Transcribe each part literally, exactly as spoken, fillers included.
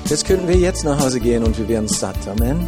Jetzt könnten wir jetzt nach Hause gehen und wir wären satt. Amen.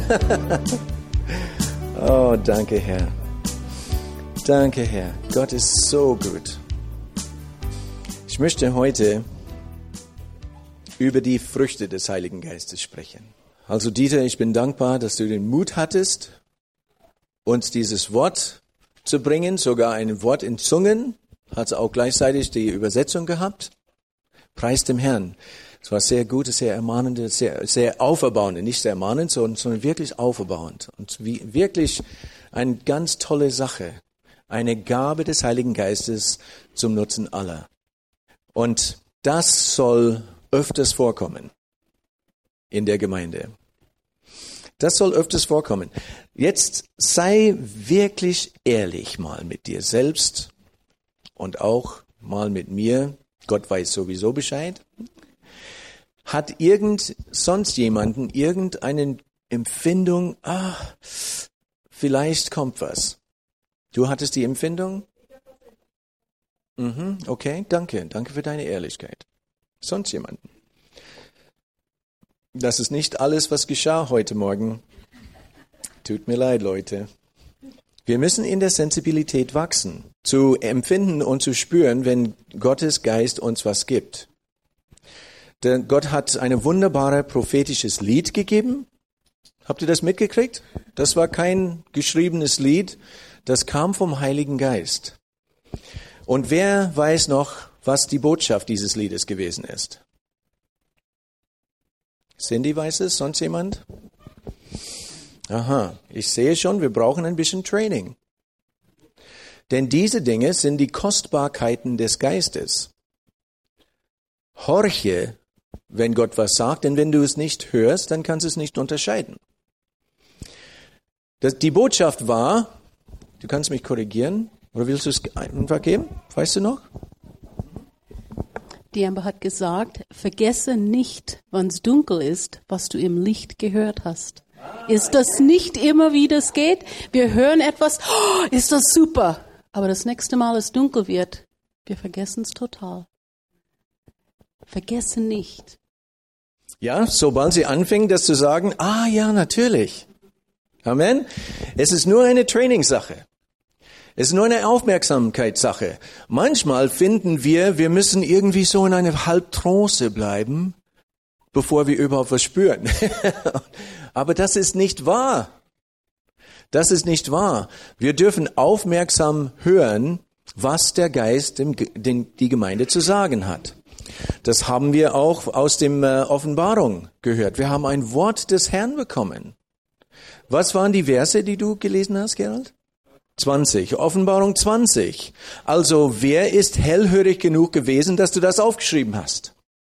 Oh, danke, Herr. Danke, Herr. Gott ist so gut. Ich möchte heute über die Früchte des Heiligen Geistes sprechen. Also Dieter, ich bin dankbar, dass du den Mut hattest, uns dieses Wort zu bringen, sogar ein Wort in Zungen, hat auch gleichzeitig die Übersetzung gehabt. Preis dem Herrn. Es war sehr gut, sehr ermahnend, sehr, sehr auferbauend, nicht sehr ermahnend, sondern, sondern wirklich auferbauend und wie, wirklich eine ganz tolle Sache, eine Gabe des Heiligen Geistes zum Nutzen aller. Und das soll öfters vorkommen in der Gemeinde. Das soll öfters vorkommen. Jetzt sei wirklich ehrlich mal mit dir selbst und auch mal mit mir. Gott weiß sowieso Bescheid. Hat irgend sonst jemanden irgendeine Empfindung, ah, vielleicht kommt was. Du hattest die Empfindung? Mhm, okay, danke. Danke für deine Ehrlichkeit. Sonst jemanden? Das ist nicht alles, was geschah heute Morgen. Tut mir leid, Leute. Wir müssen in der Sensibilität wachsen, zu empfinden und zu spüren, wenn Gottes Geist uns was gibt. Denn Gott hat ein wunderbares prophetisches Lied gegeben. Habt ihr das mitgekriegt? Das war kein geschriebenes Lied, das kam vom Heiligen Geist. Und wer weiß noch, was die Botschaft dieses Liedes gewesen ist? Cindy weiß es, sonst jemand? Aha, ich sehe schon, wir brauchen ein bisschen Training. Denn diese Dinge sind die Kostbarkeiten des Geistes. Horche, wenn Gott was sagt, denn wenn du es nicht hörst, dann kannst du es nicht unterscheiden. Das, die Botschaft war, du kannst mich korrigieren, oder willst du es einfach geben? Weißt du noch? Die Amber hat gesagt, vergesse nicht, wenn es dunkel ist, was du im Licht gehört hast. Ist das nicht immer, wie das geht? Wir hören etwas, oh, ist das super. Aber das nächste Mal, es dunkel wird, wir vergessen es total. Vergesse nicht. Ja, sobald sie anfingen, das zu sagen, ah ja, natürlich. Amen. Es ist nur eine Trainingssache. Es ist nur eine Aufmerksamkeitssache. Manchmal finden wir, wir müssen irgendwie so in einer Halbtrance bleiben, bevor wir überhaupt was spüren. Aber das ist nicht wahr. Das ist nicht wahr. Wir dürfen aufmerksam hören, was der Geist dem, den, die Gemeinde zu sagen hat. Das haben wir auch aus dem äh, Offenbarung gehört. Wir haben ein Wort des Herrn bekommen. Was waren die Verse, die du gelesen hast, Gerald? zwanzig, Offenbarung zwanzig. Also wer ist hellhörig genug gewesen, dass du das aufgeschrieben hast?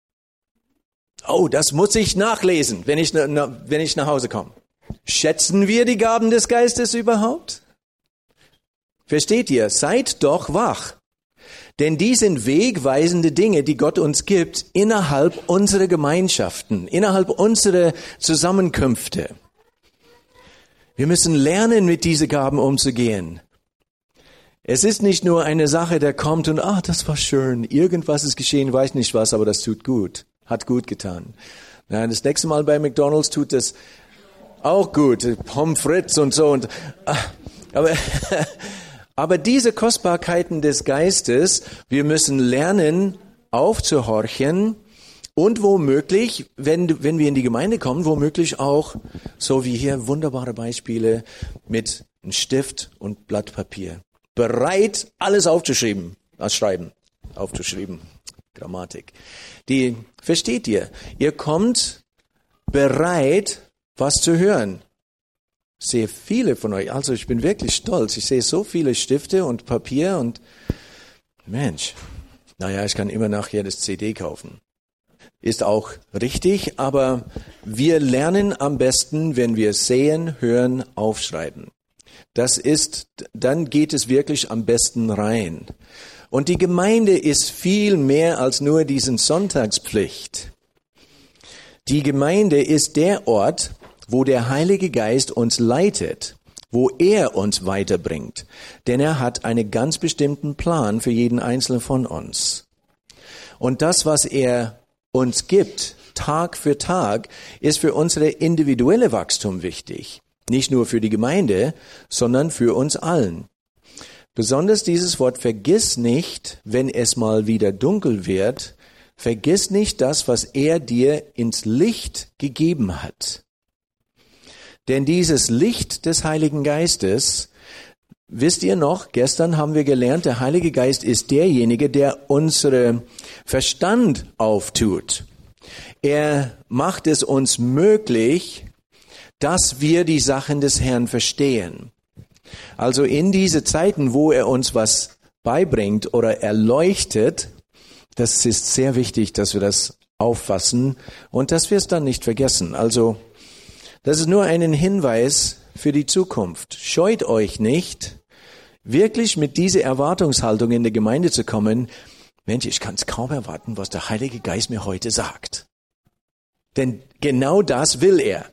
Oh, das muss ich nachlesen, wenn ich, wenn ich nach Hause komme. Schätzen wir die Gaben des Geistes überhaupt? Versteht ihr? Seid doch wach. Denn die sind wegweisende Dinge, die Gott uns gibt innerhalb unserer Gemeinschaften, innerhalb unserer Zusammenkünfte. Wir müssen lernen, mit diesen Gaben umzugehen. Es ist nicht nur eine Sache, der kommt und, ah, das war schön, irgendwas ist geschehen, weiß nicht was, aber das tut gut, hat gut getan. Na, das nächste Mal bei McDonald's tut das auch gut, Pommes frites und so. Und, aber, aber diese Kostbarkeiten des Geistes, wir müssen lernen, aufzuhorchen und womöglich, wenn, wenn wir in die Gemeinde kommen, womöglich auch, so wie hier, wunderbare Beispiele mit einem Stift und Blatt Papier. Bereit, alles aufzuschreiben, äh, schreiben, aufzuschreiben, Grammatik. Die, versteht ihr? Ihr kommt bereit, was zu hören. Ich sehe viele von euch, also ich bin wirklich stolz. Ich sehe so viele Stifte und Papier und Mensch, naja, ich kann immer nachher das C D kaufen. Ist auch richtig, aber wir lernen am besten, wenn wir sehen, hören, aufschreiben. Das ist, dann geht es wirklich am besten rein. Und die Gemeinde ist viel mehr als nur diesen Sonntagspflicht. Die Gemeinde ist der Ort, wo der Heilige Geist uns leitet, wo er uns weiterbringt. Denn er hat einen ganz bestimmten Plan für jeden Einzelnen von uns. Und das, was er uns gibt, Tag für Tag ist für unsere individuelle Wachstum wichtig. Nicht nur für die Gemeinde, sondern für uns allen. Besonders dieses Wort, vergiss nicht, wenn es mal wieder dunkel wird, vergiss nicht das, was er dir ins Licht gegeben hat. Denn dieses Licht des Heiligen Geistes, wisst ihr noch, gestern haben wir gelernt, der Heilige Geist ist derjenige, der unseren Verstand auftut. Er macht es uns möglich, dass wir die Sachen des Herrn verstehen. Also in diese Zeiten, wo er uns was beibringt oder erleuchtet, das ist sehr wichtig, dass wir das auffassen und dass wir es dann nicht vergessen. Also das ist nur ein Hinweis für die Zukunft. Scheut euch nicht, wirklich mit dieser Erwartungshaltung in die Gemeinde zu kommen. Mensch, ich kann es kaum erwarten, was der Heilige Geist mir heute sagt. Denn genau das will er.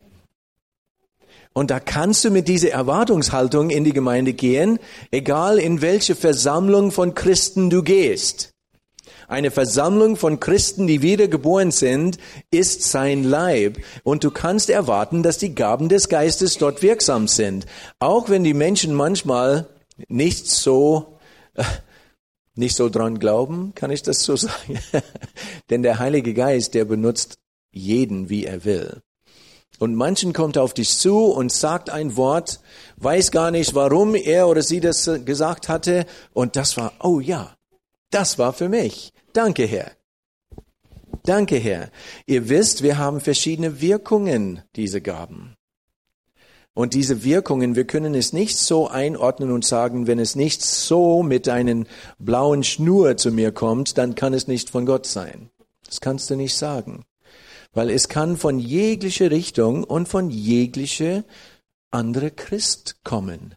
Und da kannst du mit dieser Erwartungshaltung in die Gemeinde gehen, egal in welche Versammlung von Christen du gehst. Eine Versammlung von Christen, die wiedergeboren sind, ist sein Leib. Und du kannst erwarten, dass die Gaben des Geistes dort wirksam sind. Auch wenn die Menschen manchmal nicht so, äh, nicht so dran glauben, kann ich das so sagen. Denn der Heilige Geist, der benutzt jeden, wie er will. Und manchen kommt auf dich zu und sagt ein Wort, weiß gar nicht, warum er oder sie das gesagt hatte. Und das war, oh ja, das war für mich. Danke, Herr. Danke, Herr. Ihr wisst, wir haben verschiedene Wirkungen, diese Gaben. Und diese Wirkungen, wir können es nicht so einordnen und sagen, wenn es nicht so mit einer blauen Schnur zu mir kommt, dann kann es nicht von Gott sein. Das kannst du nicht sagen. Weil es kann von jeglicher Richtung und von jeglicher andere Christ kommen.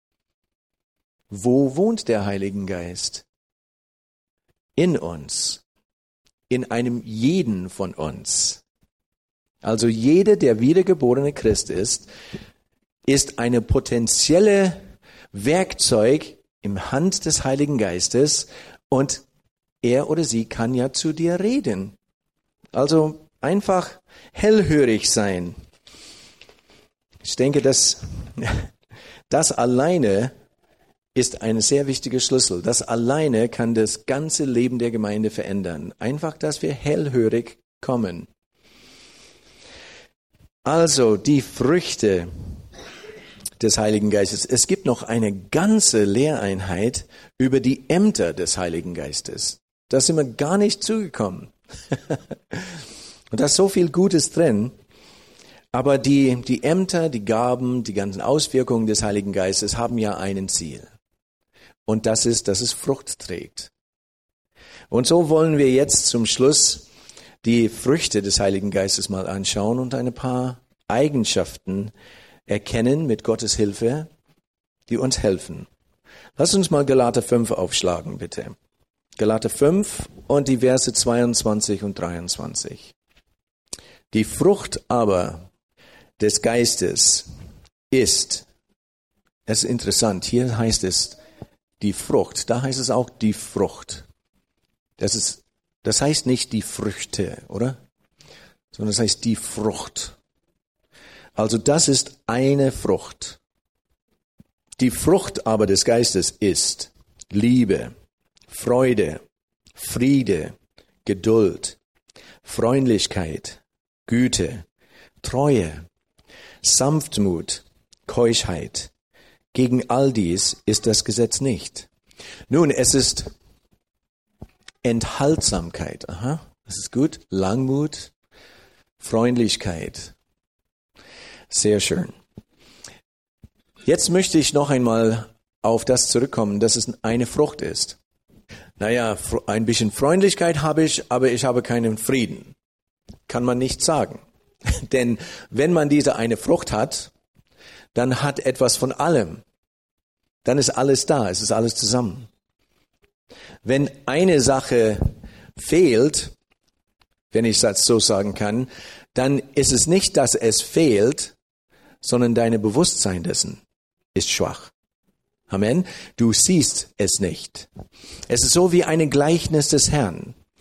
Wo wohnt der Heilige Geist? In uns. In einem jeden von uns. Also jeder, der wiedergeborene Christ ist, ist eine potenzielle Werkzeug im Hand des Heiligen Geistes und er oder sie kann ja zu dir reden. Also einfach hellhörig sein. Ich denke, dass das alleine ist ein sehr wichtiger Schlüssel. Das alleine kann das ganze Leben der Gemeinde verändern. Einfach, dass wir hellhörig kommen. Also die Früchte des Heiligen Geistes. Es gibt noch eine ganze Lehreinheit über die Ämter des Heiligen Geistes. Da sind wir gar nicht zugekommen. Und da ist so viel Gutes drin. Aber die, die Ämter, die Gaben, die ganzen Auswirkungen des Heiligen Geistes haben ja einen Ziel. Und das ist, dass es Frucht trägt. Und so wollen wir jetzt zum Schluss die Früchte des Heiligen Geistes mal anschauen und ein paar Eigenschaften erkennen mit Gottes Hilfe, die uns helfen. Lass uns mal Galater fünf aufschlagen, bitte. Galater fünf und die Verse zweiundzwanzig und dreiundzwanzig. Die Frucht aber des Geistes ist, es ist interessant, hier heißt es die Frucht, da heißt es auch die Frucht. Das ist, das heißt nicht die Früchte, oder? Sondern das heißt die Frucht. Also das ist eine Frucht. Die Frucht aber des Geistes ist Liebe, Freude, Friede, Geduld, Freundlichkeit, Güte, Treue, Sanftmut, Keuschheit. Gegen all dies ist das Gesetz nicht. Nun, es ist Enthaltsamkeit. Aha, das ist gut. Langmut, Freundlichkeit. Sehr schön. Jetzt möchte ich noch einmal auf das zurückkommen, dass es eine Frucht ist. Naja, ein bisschen Freundlichkeit habe ich, aber ich habe keinen Frieden. Kann man nicht sagen. Denn wenn man diese eine Frucht hat, dann hat etwas von allem. Dann ist alles da, es ist alles zusammen. Wenn eine Sache fehlt, wenn ich das so sagen kann, dann ist es nicht, dass es fehlt, sondern dein Bewusstsein dessen ist schwach. Amen. Du siehst es nicht. Es ist so wie ein Gleichnis des Herrn.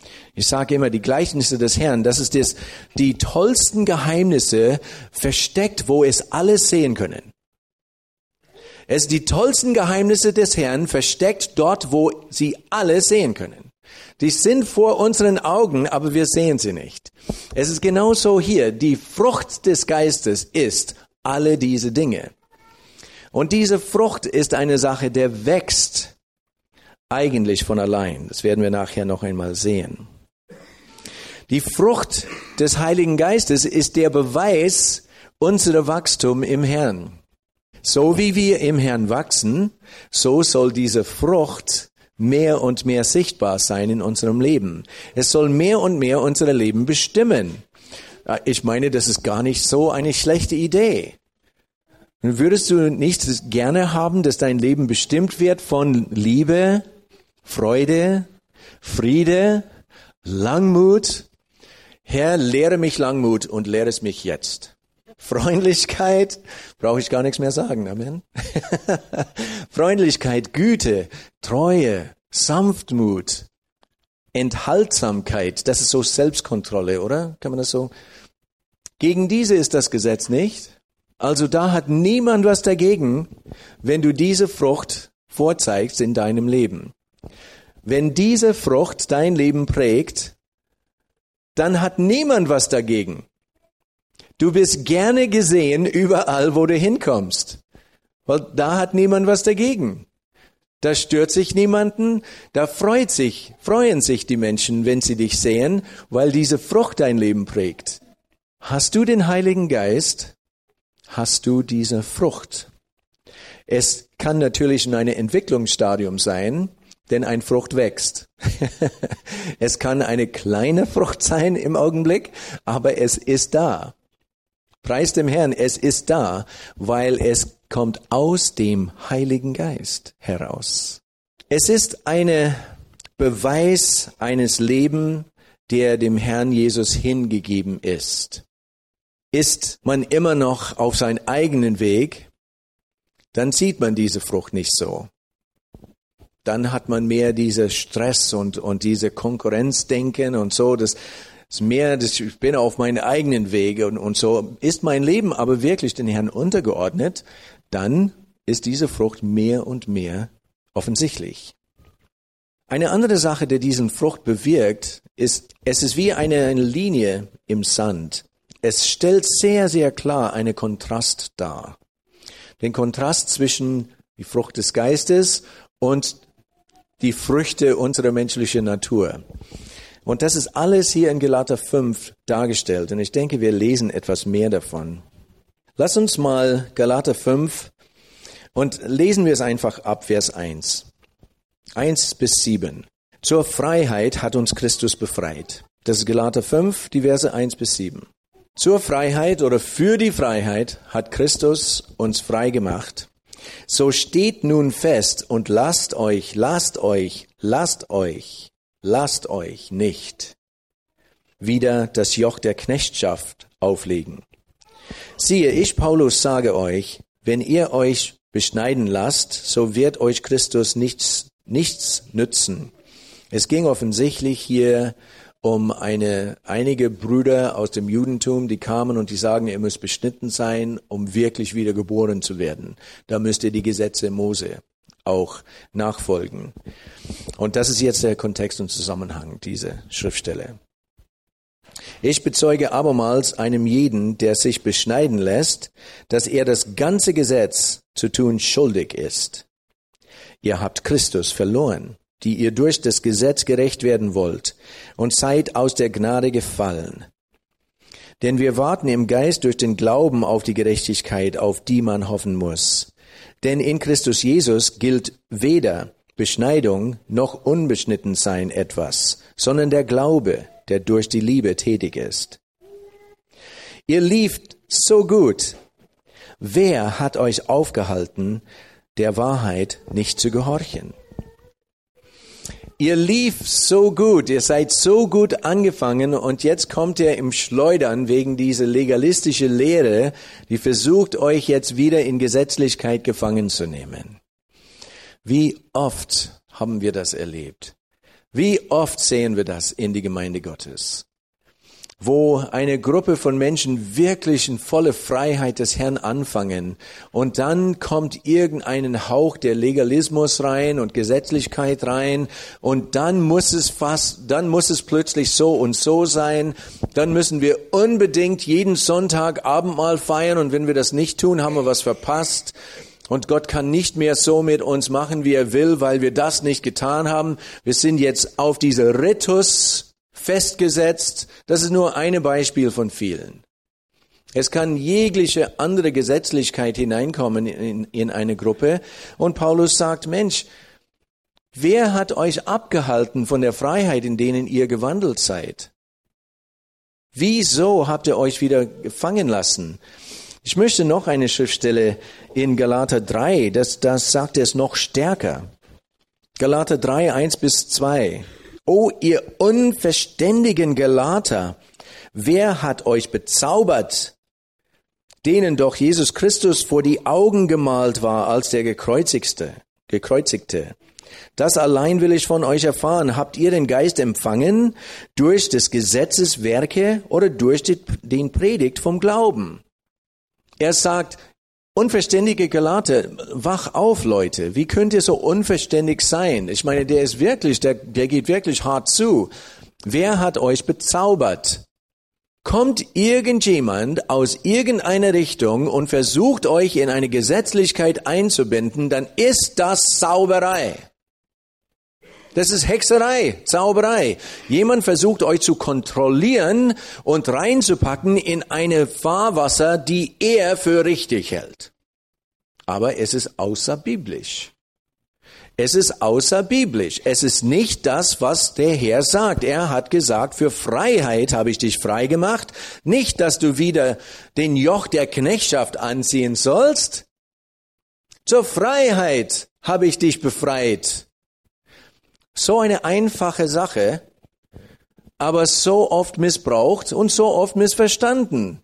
Ich sage immer, die Gleichnisse des Herrn, das ist das, die tollsten Geheimnisse versteckt, wo es alle sehen können. Es ist die tollsten Geheimnisse des Herrn versteckt dort, wo sie alle sehen können. Die sind vor unseren Augen, aber wir sehen sie nicht. Es ist genauso hier. Die Frucht des Geistes ist alle diese Dinge. Und diese Frucht ist eine Sache, der wächst eigentlich von allein. Das werden wir nachher noch einmal sehen. Die Frucht des Heiligen Geistes ist der Beweis unserer Wachstum im Herrn. So wie wir im Herrn wachsen, so soll diese Frucht mehr und mehr sichtbar sein in unserem Leben. Es soll mehr und mehr unser Leben bestimmen. Ich meine, das ist gar nicht so eine schlechte Idee. Würdest du nicht gerne haben, dass dein Leben bestimmt wird von Liebe, Freude, Friede, Langmut? Herr, lehre mich Langmut und lehre es mich jetzt. Freundlichkeit, brauche ich gar nichts mehr sagen, Amen. Freundlichkeit, Güte, Treue, Sanftmut, Enthaltsamkeit, das ist so Selbstkontrolle, oder? Kann man das so? Gegen diese ist das Gesetz nicht. Also da hat niemand was dagegen, wenn du diese Frucht vorzeigst in deinem Leben. Wenn diese Frucht dein Leben prägt, dann hat niemand was dagegen. Du bist gerne gesehen überall, wo du hinkommst. Weil da hat niemand was dagegen. Da stört sich niemanden, da freut sich, freuen sich die Menschen, wenn sie dich sehen, weil diese Frucht dein Leben prägt. Hast du den Heiligen Geist? Hast du diese Frucht? Es kann natürlich in einem Entwicklungsstadium sein, denn eine Frucht wächst. Es kann eine kleine Frucht sein im Augenblick, aber es ist da. Preis dem Herrn, es ist da, weil es kommt aus dem Heiligen Geist heraus. Es ist ein Beweis eines Lebens, der dem Herrn Jesus hingegeben ist. Ist man immer noch auf seinen eigenen Weg, dann sieht man diese Frucht nicht so. Dann hat man mehr diese Stress und, und diese Konkurrenzdenken und so, das ist mehr, das, ich bin auf meinen eigenen Wege und, und so. Ist mein Leben aber wirklich den Herrn untergeordnet, dann ist diese Frucht mehr und mehr offensichtlich. Eine andere Sache, die diesen Frucht bewirkt, ist, es ist wie eine, eine Linie im Sand. Es stellt sehr, sehr klar einen Kontrast dar. Den Kontrast zwischen die Frucht des Geistes und die Früchte unserer menschlichen Natur. Und das ist alles hier in Galater fünf dargestellt. Und ich denke, wir lesen etwas mehr davon. Lass uns mal Galater fünf und lesen wir es einfach ab, Vers eins. eins bis sieben. Zur Freiheit hat uns Christus befreit. Das ist Galater fünf, die Verse eins bis sieben. Zur Freiheit oder für die Freiheit hat Christus uns frei gemacht. So steht nun fest und lasst euch, lasst euch, lasst euch, lasst euch nicht wieder das Joch der Knechtschaft auflegen. Siehe, ich, Paulus, sage euch, wenn ihr euch beschneiden lasst, so wird euch Christus nichts, nichts nützen. Es ging offensichtlich hier um eine, einige Brüder aus dem Judentum, die kamen und die sagen, ihr müsst beschnitten sein, um wirklich wieder geboren zu werden. Da müsst ihr die Gesetze Mose auch nachfolgen. Und das ist jetzt der Kontext und Zusammenhang, diese Schriftstelle. Ich bezeuge abermals einem jeden, der sich beschneiden lässt, dass er das ganze Gesetz zu tun schuldig ist. Ihr habt Christus verloren, die ihr durch das Gesetz gerecht werden wollt, und seid aus der Gnade gefallen. Denn wir warten im Geist durch den Glauben auf die Gerechtigkeit, auf die man hoffen muss. Denn in Christus Jesus gilt weder Beschneidung noch Unbeschnittensein etwas, sondern der Glaube, der durch die Liebe tätig ist. Ihr lieft so gut. Wer hat euch aufgehalten, der Wahrheit nicht zu gehorchen? Ihr lief so gut, ihr seid so gut angefangen und jetzt kommt ihr im Schleudern wegen dieser legalistischen Lehre, die versucht, euch jetzt wieder in Gesetzlichkeit gefangen zu nehmen. Wie oft haben wir das erlebt? Wie oft sehen wir das in die Gemeinde Gottes, wo eine Gruppe von Menschen wirklich in volle Freiheit des Herrn anfangen und dann kommt irgendein Hauch der Legalismus rein und Gesetzlichkeit rein und dann muss es fast, dann muss es plötzlich so und so sein, dann müssen wir unbedingt jeden Sonntag Abendmahl feiern und wenn wir das nicht tun, haben wir was verpasst. Und Gott kann nicht mehr so mit uns machen, wie er will, weil wir das nicht getan haben. Wir sind jetzt auf diese Ritus festgesetzt. Das ist nur ein Beispiel von vielen. Es kann jegliche andere Gesetzlichkeit hineinkommen in, in eine Gruppe. Und Paulus sagt, Mensch, wer hat euch abgehalten von der Freiheit, in denen ihr gewandelt seid? Wieso habt ihr euch wieder gefangen lassen? Ich möchte noch eine Schriftstelle in Galater drei, das, das sagt es noch stärker. Galater drei, eins bis zwei. O ihr unverständigen Galater, wer hat euch bezaubert, denen doch Jesus Christus vor die Augen gemalt war als der Gekreuzigte, Gekreuzigte? Das allein will ich von euch erfahren. Habt ihr den Geist empfangen durch des Gesetzes Werke oder durch die, den Predigt vom Glauben? Er sagt, unverständige Galater, wach auf, Leute. Wie könnt ihr so unverständig sein? Ich meine, der ist wirklich, der, der geht wirklich hart zu. Wer hat euch bezaubert? Kommt irgendjemand aus irgendeiner Richtung und versucht euch in eine Gesetzlichkeit einzubinden, dann ist das Zauberei. Das ist Hexerei, Zauberei. Jemand versucht euch zu kontrollieren und reinzupacken in eine Fahrwasser, die er für richtig hält. Aber es ist außerbiblisch. Es ist außerbiblisch. Es ist nicht das, was der Herr sagt. Er hat gesagt, für Freiheit habe ich dich frei gemacht. Nicht, dass du wieder den Joch der Knechtschaft anziehen sollst. Zur Freiheit habe ich dich befreit. So eine einfache Sache, aber so oft missbraucht und so oft missverstanden,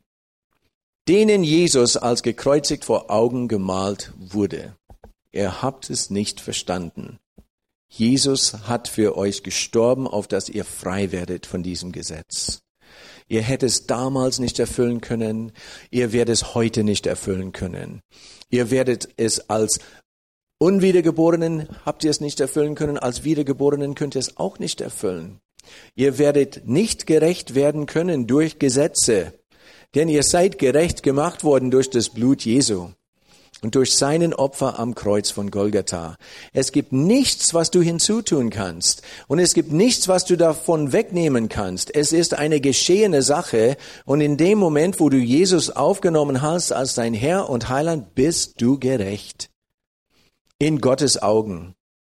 denen Jesus als gekreuzigt vor Augen gemalt wurde. Ihr habt es nicht verstanden. Jesus hat für euch gestorben, auf dass ihr frei werdet von diesem Gesetz. Ihr hättet es damals nicht erfüllen können, ihr werdet es heute nicht erfüllen können. Ihr werdet es als Unwiedergeborenen habt ihr es nicht erfüllen können, als Wiedergeborenen könnt ihr es auch nicht erfüllen. Ihr werdet nicht gerecht werden können durch Gesetze, denn ihr seid gerecht gemacht worden durch das Blut Jesu und durch seinen Opfer am Kreuz von Golgatha. Es gibt nichts, was du hinzutun kannst und es gibt nichts, was du davon wegnehmen kannst. Es ist eine geschehene Sache und in dem Moment, wo du Jesus aufgenommen hast als dein Herr und Heiland, bist du gerecht. In Gottes Augen.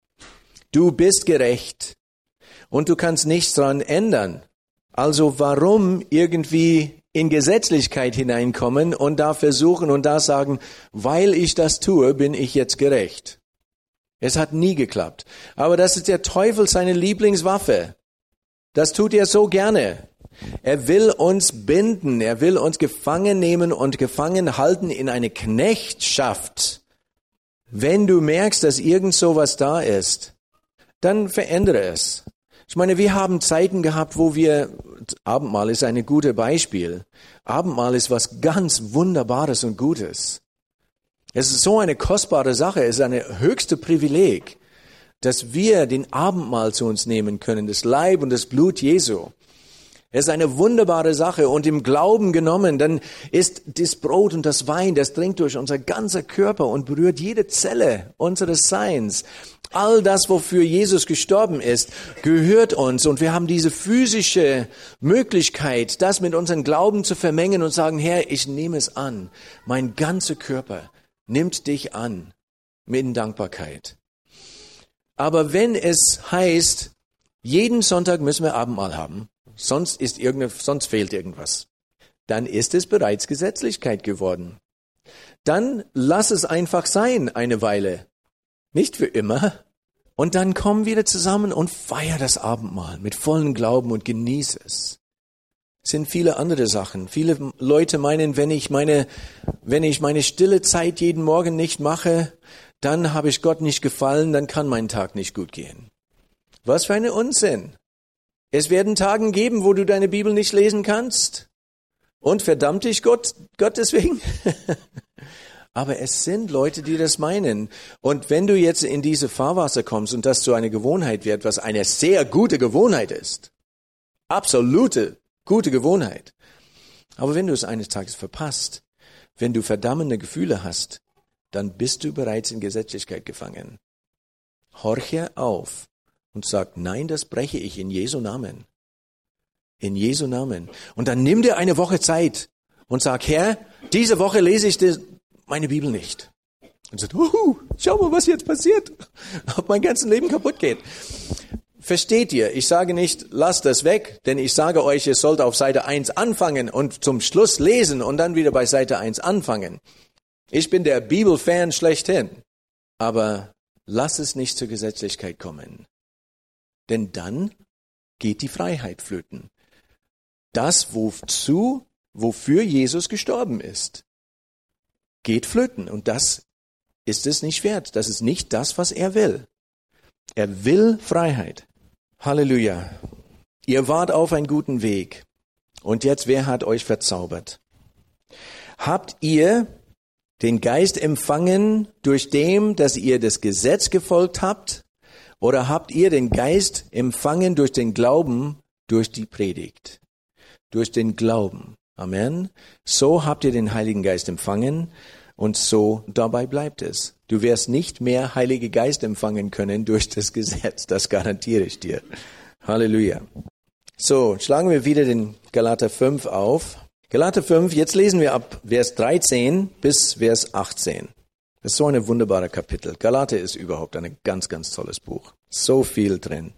Du bist gerecht und du kannst nichts dran ändern. Also warum irgendwie in Gesetzlichkeit hineinkommen und da versuchen und da sagen, weil ich das tue, bin ich jetzt gerecht. Es hat nie geklappt. Aber das ist der Teufel seine Lieblingswaffe. Das tut er so gerne. Er will uns binden, er will uns gefangen nehmen und gefangen halten in eine Knechtschaft. Wenn du merkst, dass irgend sowas da ist, dann verändere es. Ich meine, wir haben Zeiten gehabt, wo wir, Abendmahl ist ein gutes Beispiel. Abendmahl ist was ganz Wunderbares und Gutes. Es ist so eine kostbare Sache, es ist eine höchste Privileg, dass wir den Abendmahl zu uns nehmen können, das Leib und das Blut Jesu. Es ist eine wunderbare Sache und im Glauben genommen, dann ist das Brot und das Wein, das dringt durch unser ganzer Körper und berührt jede Zelle unseres Seins. All das, wofür Jesus gestorben ist, gehört uns und wir haben diese physische Möglichkeit, das mit unserem Glauben zu vermengen und sagen, Herr, ich nehme es an. Mein ganzer Körper nimmt dich an mit Dankbarkeit. Aber wenn es heißt, jeden Sonntag müssen wir Abendmahl haben, Sonst ist irgende, sonst fehlt irgendwas. Dann ist es bereits Gesetzlichkeit geworden. Dann lass es einfach sein eine Weile. Nicht für immer. Und dann komm wieder zusammen und feier das Abendmahl mit vollem Glauben und genieß es. Es sind viele andere Sachen. Viele Leute meinen, wenn ich meine, wenn ich meine stille Zeit jeden Morgen nicht mache, dann habe ich Gott nicht gefallen, dann kann mein Tag nicht gut gehen. Was für ein Unsinn. Es werden Tage geben, wo du deine Bibel nicht lesen kannst. Und verdammt dich Gott, Gott deswegen. Aber es sind Leute, die das meinen. Und wenn du jetzt in diese Fahrwasser kommst und das zu einer Gewohnheit wird, was eine sehr gute Gewohnheit ist, absolute gute Gewohnheit. Aber wenn du es eines Tages verpasst, wenn du verdammende Gefühle hast, dann bist du bereits in Gesetzlichkeit gefangen. Horche auf und sag, nein, das breche ich in Jesu Namen. In Jesu Namen. Und dann nimm dir eine Woche Zeit und sag, Herr, diese Woche lese ich das, meine Bibel nicht. Und sagt, uhu, schau mal, was jetzt passiert. Ob mein ganzes Leben kaputt geht. Versteht ihr? Ich sage nicht, lasst das weg, denn ich sage euch, ihr sollt auf Seite eins anfangen und zum Schluss lesen und dann wieder bei Seite eins anfangen. Ich bin der Bibelfan schlechthin. Aber lass es nicht zur Gesetzlichkeit kommen. Denn dann geht die Freiheit flöten. Das, wozu, wofür Jesus gestorben ist, geht flöten. Und das ist es nicht wert. Das ist nicht das, was er will. Er will Freiheit. Halleluja. Ihr wart auf einen guten Weg. Und jetzt, wer hat euch verzaubert? Habt ihr den Geist empfangen durch dem, dass ihr das Gesetz gefolgt habt? Oder habt ihr den Geist empfangen durch den Glauben, durch die Predigt? Durch den Glauben. Amen. So habt ihr den Heiligen Geist empfangen und so dabei bleibt es. Du wirst nicht mehr Heilige Geist empfangen können durch das Gesetz. Das garantiere ich dir. Halleluja. So, schlagen wir wieder den Galater fünf auf. Galater fünf, jetzt lesen wir ab Vers dreizehn bis Vers achtzehn. Das ist so ein wunderbarer Kapitel. Galater ist überhaupt ein ganz, ganz tolles Buch. So viel drin.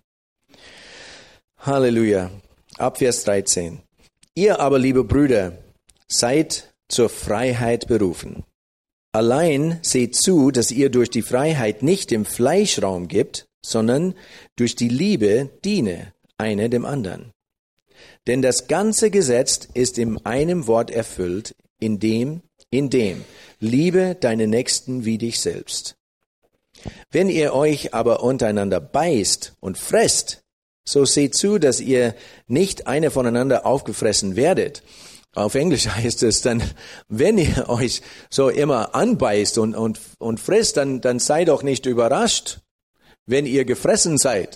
Halleluja. Ab Vers dreizehn. Ihr aber, liebe Brüder, seid zur Freiheit berufen. Allein seht zu, dass ihr durch die Freiheit nicht dem Fleisch Raum gibt, sondern durch die Liebe diene, einer dem anderen. Denn das ganze Gesetz ist in einem Wort erfüllt, in dem, in dem, liebe deine Nächsten wie dich selbst. Wenn ihr euch aber untereinander beißt und fresst, so seht zu, dass ihr nicht einer voneinander aufgefressen werdet. Auf Englisch heißt es dann, wenn ihr euch so immer anbeißt und, und, und frisst, dann, dann seid doch nicht überrascht, wenn ihr gefressen seid.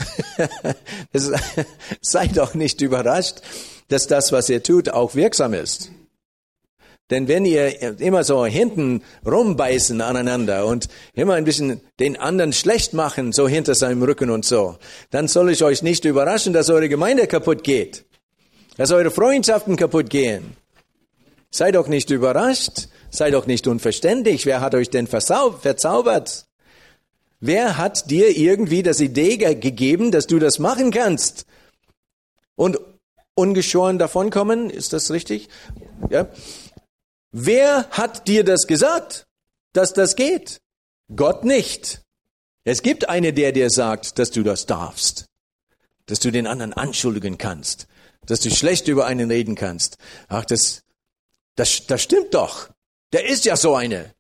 das, seid doch nicht überrascht, dass das, was ihr tut, auch wirksam ist. Denn wenn ihr immer so hinten rumbeißen aneinander und immer ein bisschen den anderen schlecht machen, so hinter seinem Rücken und so, dann soll ich euch nicht überraschen, dass eure Gemeinde kaputt geht, dass eure Freundschaften kaputt gehen. Seid doch nicht überrascht, seid doch nicht unverständlich. Wer hat euch denn verzaubert? Wer hat dir irgendwie das Idee gegeben, dass du das machen kannst? Und ungeschoren davonkommen, ist das richtig? Ja. Wer hat dir das gesagt, dass das geht? Gott nicht. Es gibt einen, der dir sagt, dass du das darfst, dass du den anderen anschuldigen kannst, dass du schlecht über einen reden kannst. Ach, das, das, das stimmt doch. Der ist ja so eine.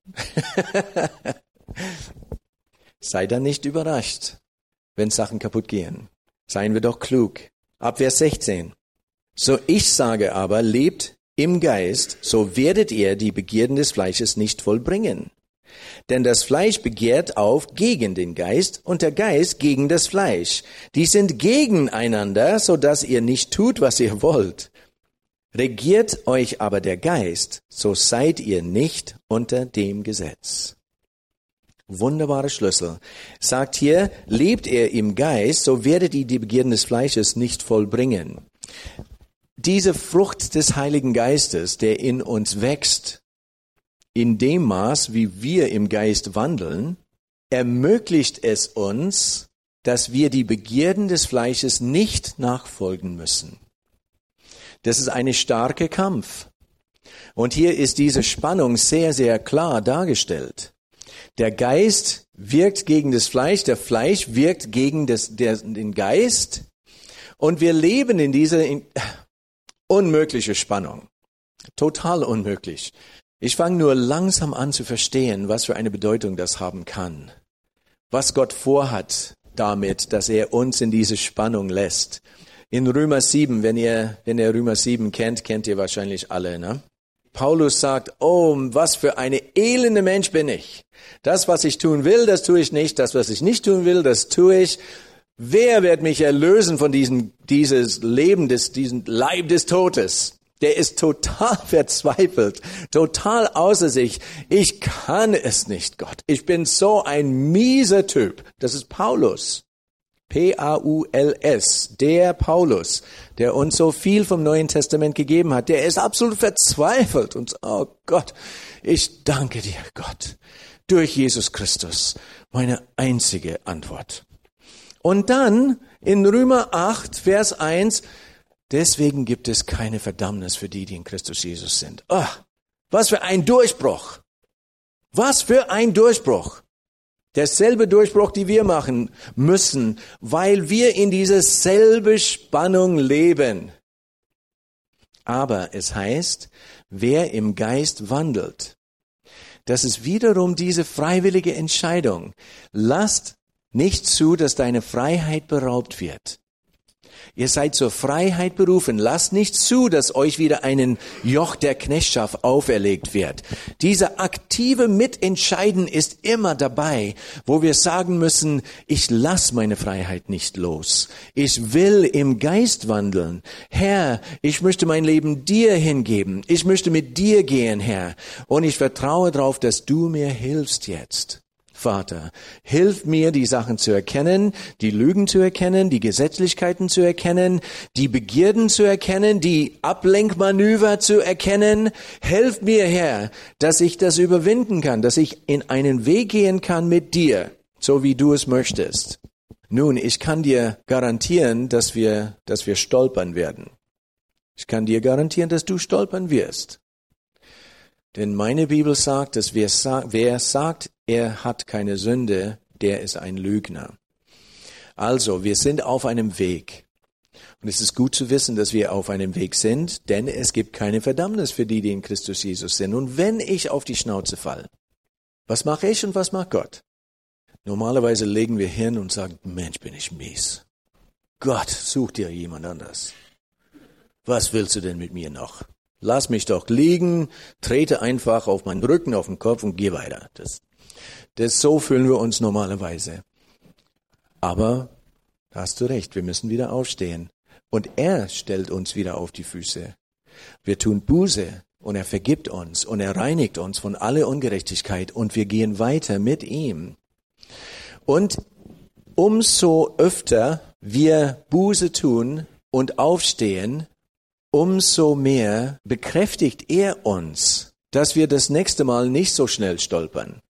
Sei dann nicht überrascht, wenn Sachen kaputt gehen. Seien wir doch klug. Ab Vers sechzehn. So ich sage aber, lebt im Geist, so werdet ihr die Begierden des Fleisches nicht vollbringen. Denn das Fleisch begehrt auf gegen den Geist und der Geist gegen das Fleisch. Die sind gegeneinander, so dass ihr nicht tut, was ihr wollt. Regiert euch aber der Geist, so seid ihr nicht unter dem Gesetz. Wunderbare Schlüssel. Sagt hier, lebt ihr im Geist, so werdet ihr die Begierden des Fleisches nicht vollbringen. Diese Frucht des Heiligen Geistes, der in uns wächst, in dem Maß, wie wir im Geist wandeln, ermöglicht es uns, dass wir die Begierden des Fleisches nicht nachfolgen müssen. Das ist ein starker Kampf. Und hier ist diese Spannung sehr, sehr klar dargestellt. Der Geist wirkt gegen das Fleisch, der Fleisch wirkt gegen das, der, den Geist. Und wir leben in dieser in, unmögliche Spannung. Total unmöglich. Ich fange nur langsam an zu verstehen, was für eine Bedeutung das haben kann. Was Gott vorhat damit, dass er uns in diese Spannung lässt. In Römer sieben, wenn ihr, wenn ihr Römer sieben kennt, kennt ihr wahrscheinlich alle, ne? Paulus sagt, oh, was für eine elende Mensch bin ich. Das, was ich tun will, das tue ich nicht. Das, was ich nicht tun will, das tue ich. Wer wird mich erlösen von diesem, dieses Leben des, diesen Leib des Todes? Der ist total verzweifelt, total außer sich. Ich kann es nicht, Gott. Ich bin so ein mieser Typ. Das ist Paulus. P A U L S, der Paulus, der uns so viel vom Neuen Testament gegeben hat, der ist absolut verzweifelt und oh Gott, ich danke dir, Gott, durch Jesus Christus, meine einzige Antwort. Und dann in Römer acht, Vers eins, deswegen gibt es keine Verdammnis für die, die in Christus Jesus sind. Oh, was für ein Durchbruch! Was für ein Durchbruch! Derselbe Durchbruch, die wir machen müssen, weil wir in dieser selbe Spannung leben. Aber es heißt, wer im Geist wandelt. Das ist wiederum diese freiwillige Entscheidung. Lasst nicht zu, dass deine Freiheit beraubt wird. Ihr seid zur Freiheit berufen. Lasst nicht zu, dass euch wieder einen Joch der Knechtschaft auferlegt wird. Dieser aktive Mitentscheiden ist immer dabei, wo wir sagen müssen, ich lass meine Freiheit nicht los. Ich will im Geist wandeln. Herr, ich möchte mein Leben dir hingeben. Ich möchte mit dir gehen, Herr. Und ich vertraue darauf, dass du mir hilfst jetzt. Vater, hilf mir, die Sachen zu erkennen, die Lügen zu erkennen, die Gesetzlichkeiten zu erkennen, die Begierden zu erkennen, die Ablenkmanöver zu erkennen. Hilf mir, Herr, dass ich das überwinden kann, dass ich in einen Weg gehen kann mit dir, so wie du es möchtest. Nun, ich kann dir garantieren, dass wir, dass wir stolpern werden. Ich kann dir garantieren, dass du stolpern wirst. Denn meine Bibel sagt, dass wer sagt, wer sagt, er hat keine Sünde, der ist ein Lügner. Also, wir sind auf einem Weg. Und es ist gut zu wissen, dass wir auf einem Weg sind, denn es gibt keine Verdammnis für die, die in Christus Jesus sind. Und wenn ich auf die Schnauze falle, was mache ich und was macht Gott? Normalerweise legen wir hin und sagen, Mensch, bin ich mies. Gott, such dir jemand anders. Was willst du denn mit mir noch? Lass mich doch liegen, trete einfach auf meinen Rücken, auf den Kopf und geh weiter. Das, das so fühlen wir uns normalerweise. Aber da hast du recht, wir müssen wieder aufstehen. Und er stellt uns wieder auf die Füße. Wir tun Buße und er vergibt uns und er reinigt uns von aller Ungerechtigkeit und wir gehen weiter mit ihm. Und umso öfter wir Buße tun und aufstehen, umso mehr bekräftigt er uns, dass wir das nächste Mal nicht so schnell stolpern.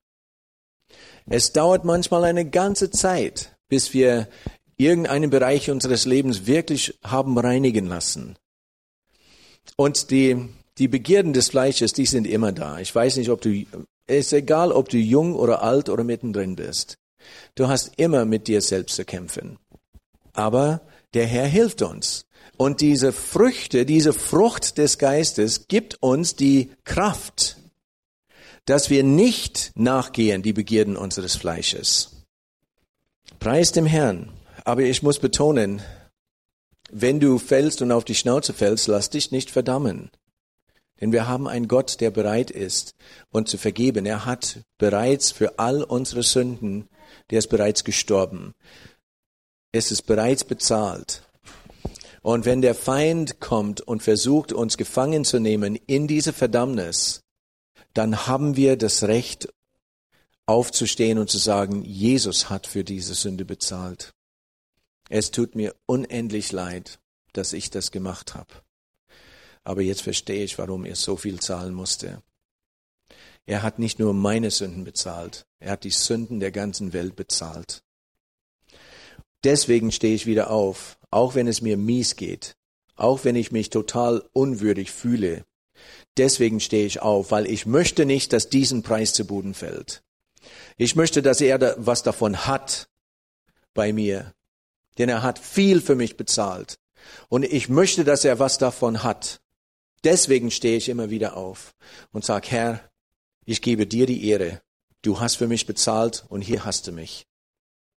Es dauert manchmal eine ganze Zeit, bis wir irgendeinen Bereich unseres Lebens wirklich haben reinigen lassen. Und die, die Begierden des Fleisches, die sind immer da. Ich weiß nicht, ob du, es ist egal, ob du jung oder alt oder mittendrin bist. Du hast immer mit dir selbst zu kämpfen. Aber der Herr hilft uns. Und diese Früchte, diese Frucht des Geistes gibt uns die Kraft, dass wir nicht nachgehen, die Begierden unseres Fleisches. Preis dem Herrn. Aber ich muss betonen, wenn du fällst und auf die Schnauze fällst, lass dich nicht verdammen. Denn wir haben einen Gott, der bereit ist, uns zu vergeben. Er hat bereits für all unsere Sünden, der ist bereits gestorben. Es ist bereits bezahlt. Und wenn der Feind kommt und versucht, uns gefangen zu nehmen in diese Verdammnis, dann haben wir das Recht, aufzustehen und zu sagen, Jesus hat für diese Sünde bezahlt. Es tut mir unendlich leid, dass ich das gemacht habe. Aber jetzt verstehe ich, warum er so viel zahlen musste. Er hat nicht nur meine Sünden bezahlt, er hat die Sünden der ganzen Welt bezahlt. Deswegen stehe ich wieder auf, auch wenn es mir mies geht, auch wenn ich mich total unwürdig fühle. Deswegen stehe ich auf, weil ich möchte nicht, dass diesen Preis zu Boden fällt. Ich möchte, dass er da was davon hat bei mir, denn er hat viel für mich bezahlt. Und ich möchte, dass er was davon hat. Deswegen stehe ich immer wieder auf und sage, Herr, ich gebe dir die Ehre. Du hast für mich bezahlt und hier hast du mich.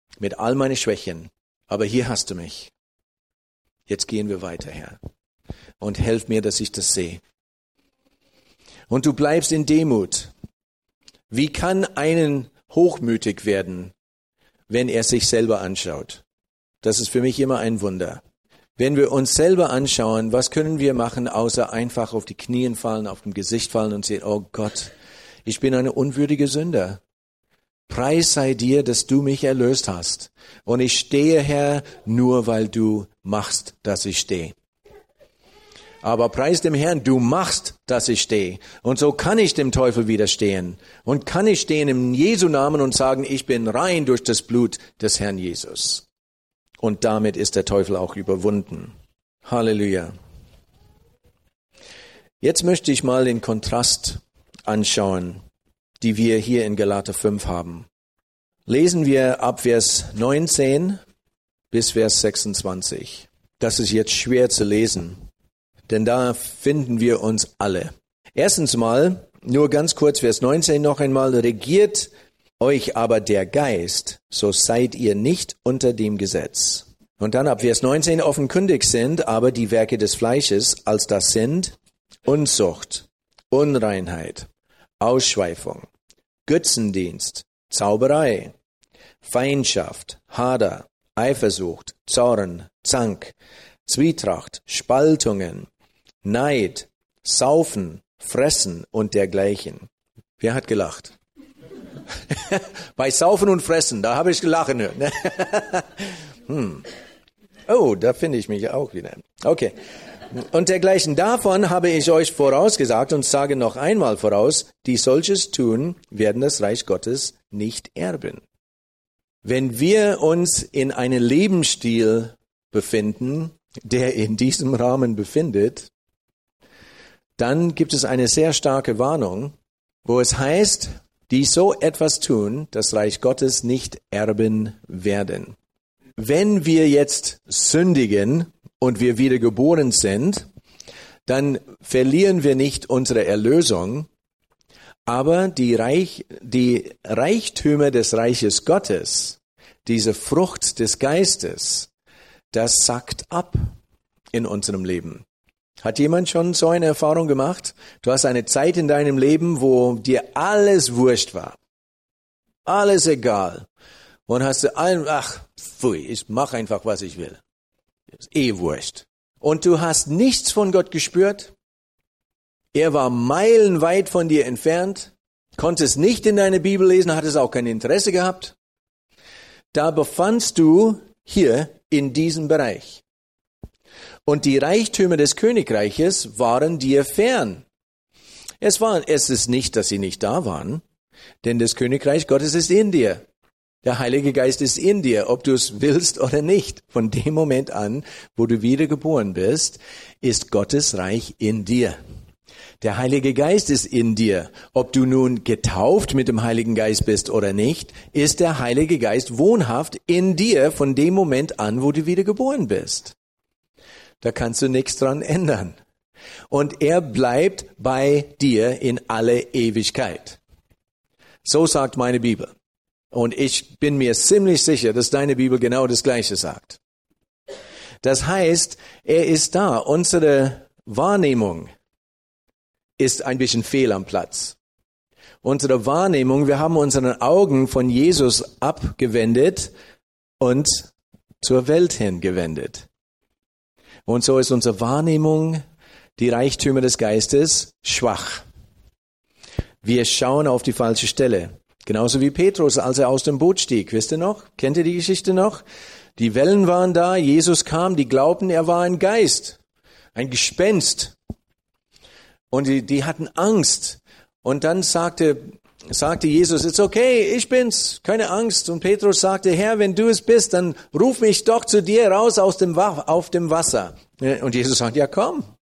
mit all meinen Schwächen. Aber hier hast du mich. Jetzt gehen wir weiter, Herr. Und helf mir, dass ich das sehe. Und du bleibst in Demut. Wie kann einen hochmütig werden, wenn er sich selber anschaut? Das ist für mich immer ein Wunder. Wenn wir uns selber anschauen, was können wir machen, außer einfach auf die Knien fallen, auf dem Gesicht fallen und sehen, oh Gott, ich bin eine unwürdige Sünder. Preis sei dir, dass du mich erlöst hast. Und ich stehe, Herr, nur weil du machst, dass ich stehe. Aber preis dem Herrn, du machst, dass ich stehe. Und so kann ich dem Teufel widerstehen. Und kann ich stehen im Jesu Namen und sagen, ich bin rein durch das Blut des Herrn Jesus. Und damit ist der Teufel auch überwunden. Halleluja. Jetzt möchte ich mal den Kontrast anschauen, die wir hier in Galater fünf haben. Lesen wir ab Vers neunzehn bis Vers sechsundzwanzig. Das ist jetzt schwer zu lesen, denn da finden wir uns alle. Erstens mal, nur ganz kurz Vers neunzehn noch einmal, regiert euch aber der Geist, so seid ihr nicht unter dem Gesetz. Und dann ab Vers neunzehn, offenkundig sind aber die Werke des Fleisches, als das sind Unzucht, Unreinheit, Ausschweifung, Götzendienst, Zauberei, Feindschaft, Hader, Eifersucht, Zorn, Zank, Zwietracht, Spaltungen, Neid, Saufen, Fressen und dergleichen. Wer hat gelacht? Bei Saufen und Fressen, da habe ich gelacht. hm. Oh, da finde ich mich auch wieder. Okay. Und dergleichen davon habe ich euch vorausgesagt und sage noch einmal voraus, die solches tun, werden das Reich Gottes nicht erben. Wenn wir uns in einem Lebensstil befinden, der in diesem Rahmen befindet, dann gibt es eine sehr starke Warnung, wo es heißt, die so etwas tun, das Reich Gottes nicht erben werden. Wenn wir jetzt sündigen und wir wiedergeboren sind, dann verlieren wir nicht unsere Erlösung, aber die, Reich, die Reichtümer des Reiches Gottes, diese Frucht des Geistes, das sackt ab in unserem Leben. Hat jemand schon so eine Erfahrung gemacht? Du hast eine Zeit in deinem Leben, wo dir alles wurscht war. Alles egal. Und hast du allen, ach, pfui, ich mach einfach, was ich will. Ist eh wurscht. Und du hast nichts von Gott gespürt. Er war meilenweit von dir entfernt, konntest nicht in deine Bibel lesen, hattest auch kein Interesse gehabt. Da befandst du hier in diesem Bereich. Und die Reichtümer des Königreiches waren dir fern. Es war, es ist nicht, dass sie nicht da waren, denn das Königreich Gottes ist in dir. Der Heilige Geist ist in dir, ob du es willst oder nicht. Von dem Moment an, wo du wiedergeboren bist, ist Gottes Reich in dir. Der Heilige Geist ist in dir. Ob du nun getauft mit dem Heiligen Geist bist oder nicht, ist der Heilige Geist wohnhaft in dir von dem Moment an, wo du wiedergeboren bist. Da kannst du nichts dran ändern. Und er bleibt bei dir in alle Ewigkeit. So sagt meine Bibel. Und ich bin mir ziemlich sicher, dass deine Bibel genau das Gleiche sagt. Das heißt, er ist da. Unsere Wahrnehmung ist ein bisschen fehl am Platz. Unsere Wahrnehmung, wir haben unsere Augen von Jesus abgewendet und zur Welt hingewendet. Und so ist unsere Wahrnehmung, die Reichtümer des Geistes, schwach. Wir schauen auf die falsche Stelle. Genauso wie Petrus, als er aus dem Boot stieg. Wisst ihr noch? Kennt ihr die Geschichte noch? Die Wellen waren da, Jesus kam, die glaubten, er war ein Geist, ein Gespenst. Und die, die hatten Angst. Und dann sagte, sagte Jesus, it's okay, ich bin's, keine Angst. Und Petrus sagte, Herr, wenn du es bist, dann ruf mich doch zu dir raus aus dem, auf dem Wasser. Und Jesus sagt, ja komm.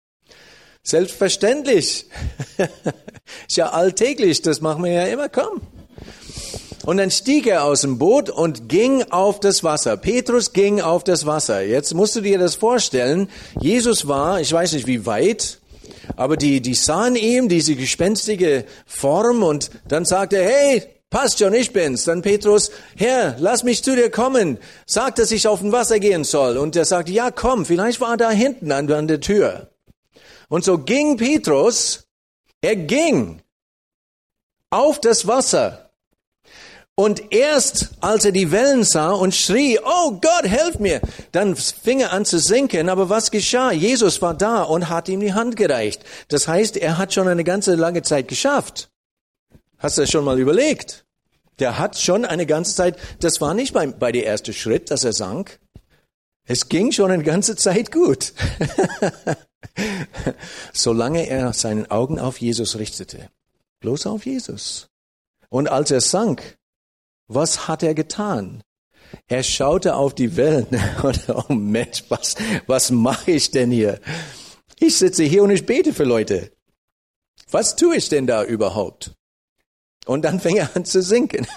Selbstverständlich. Ist ja alltäglich, das machen wir ja immer, komm. Und dann stieg er aus dem Boot und ging auf das Wasser. Petrus ging auf das Wasser. Jetzt musst du dir das vorstellen. Jesus war, ich weiß nicht wie weit, aber die, die sahen ihm diese gespenstige Form und dann sagte er, hey, passt schon, ich bin's. Dann Petrus, Herr, lass mich zu dir kommen. Sag, dass ich auf dem Wasser gehen soll. Und er sagt, ja, komm, vielleicht war er da hinten an, an der Tür. Und so ging Petrus, er ging auf das Wasser. Und erst als er die Wellen sah und schrie, oh Gott, helf mir, dann fing er an zu sinken. Aber was geschah? Jesus war da und hat ihm die Hand gereicht. Das heißt, er hat schon eine ganze lange Zeit geschafft. Hast du das schon mal überlegt? Der hat schon eine ganze Zeit, das war nicht bei, bei der erste Schritt, dass er sank. Es ging schon eine ganze Zeit gut. Solange er seine Augen auf Jesus richtete. Bloß auf Jesus. Und als er sank, was hat er getan? Er schaute auf die Wellen und, oh Mensch, was, was mache ich denn hier? Ich sitze hier und ich bete für Leute. Was tue ich denn da überhaupt? Und dann fing er an zu sinken.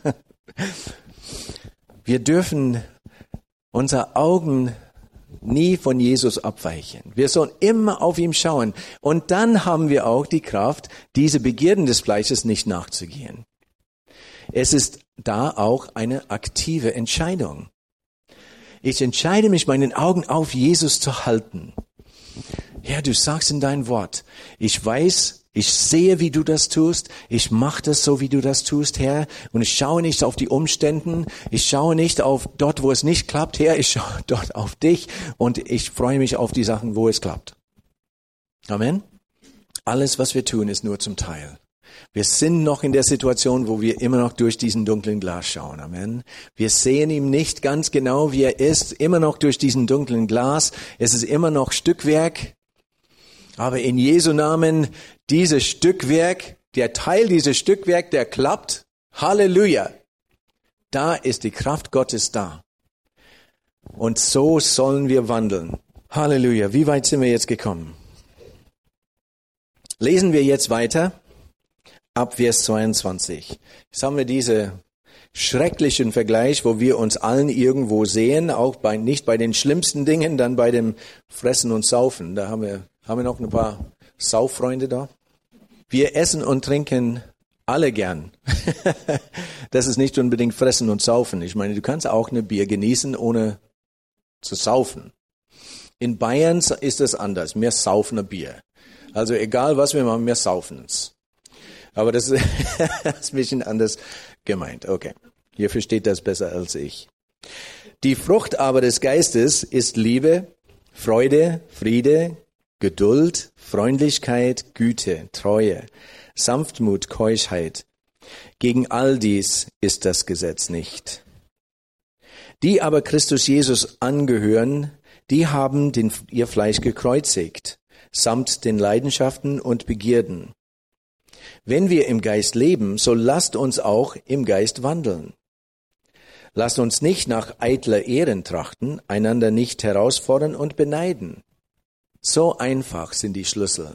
Wir dürfen unsere Augen nie von Jesus abweichen. Wir sollen immer auf ihn schauen. Und dann haben wir auch die Kraft, diese Begierden des Fleisches nicht nachzugehen. Es ist da auch eine aktive Entscheidung. Ich entscheide mich, meinen Augen auf Jesus zu halten. Herr, du sagst in dein Wort, ich weiß, ich sehe, wie du das tust, ich mache das so, wie du das tust, Herr, und ich schaue nicht auf die Umstände, ich schaue nicht auf dort, wo es nicht klappt, Herr, ich schaue dort auf dich und ich freue mich auf die Sachen, wo es klappt. Amen. Alles, was wir tun, ist nur zum Teil. Wir sind noch in der Situation, wo wir immer noch durch diesen dunklen Glas schauen. Amen. Wir sehen ihn nicht ganz genau, wie er ist, immer noch durch diesen dunklen Glas. Es ist immer noch Stückwerk. Aber in Jesu Namen, dieses Stückwerk, der Teil dieses Stückwerk, der klappt. Halleluja. Da ist die Kraft Gottes da. Und so sollen wir wandeln. Halleluja. Wie weit sind wir jetzt gekommen? Lesen wir jetzt weiter. Ab Vers zweiundzwanzig. Jetzt haben wir diesen schrecklichen Vergleich, wo wir uns allen irgendwo sehen, auch bei, nicht bei den schlimmsten Dingen, dann bei dem Fressen und Saufen. Da haben wir, haben wir noch ein paar Sauffreunde da. Wir essen und trinken alle gern. Das ist nicht unbedingt Fressen und Saufen. Ich meine, du kannst auch eine Bier genießen, ohne zu saufen. In Bayern ist es anders. Wir saufen ein Bier. Also egal, was wir machen, wir saufen es. Aber das ist ein bisschen anders gemeint. Okay, ihr versteht das besser als ich. Die Frucht aber des Geistes ist Liebe, Freude, Friede, Geduld, Freundlichkeit, Güte, Treue, Sanftmut, Keuschheit. Gegen all dies ist das Gesetz nicht. Die aber Christus Jesus angehören, die haben den, ihr Fleisch gekreuzigt, samt den Leidenschaften und Begierden. Wenn wir im Geist leben, so lasst uns auch im Geist wandeln. Lasst uns nicht nach eitler Ehren trachten, einander nicht herausfordern und beneiden. So einfach sind die Schlüssel.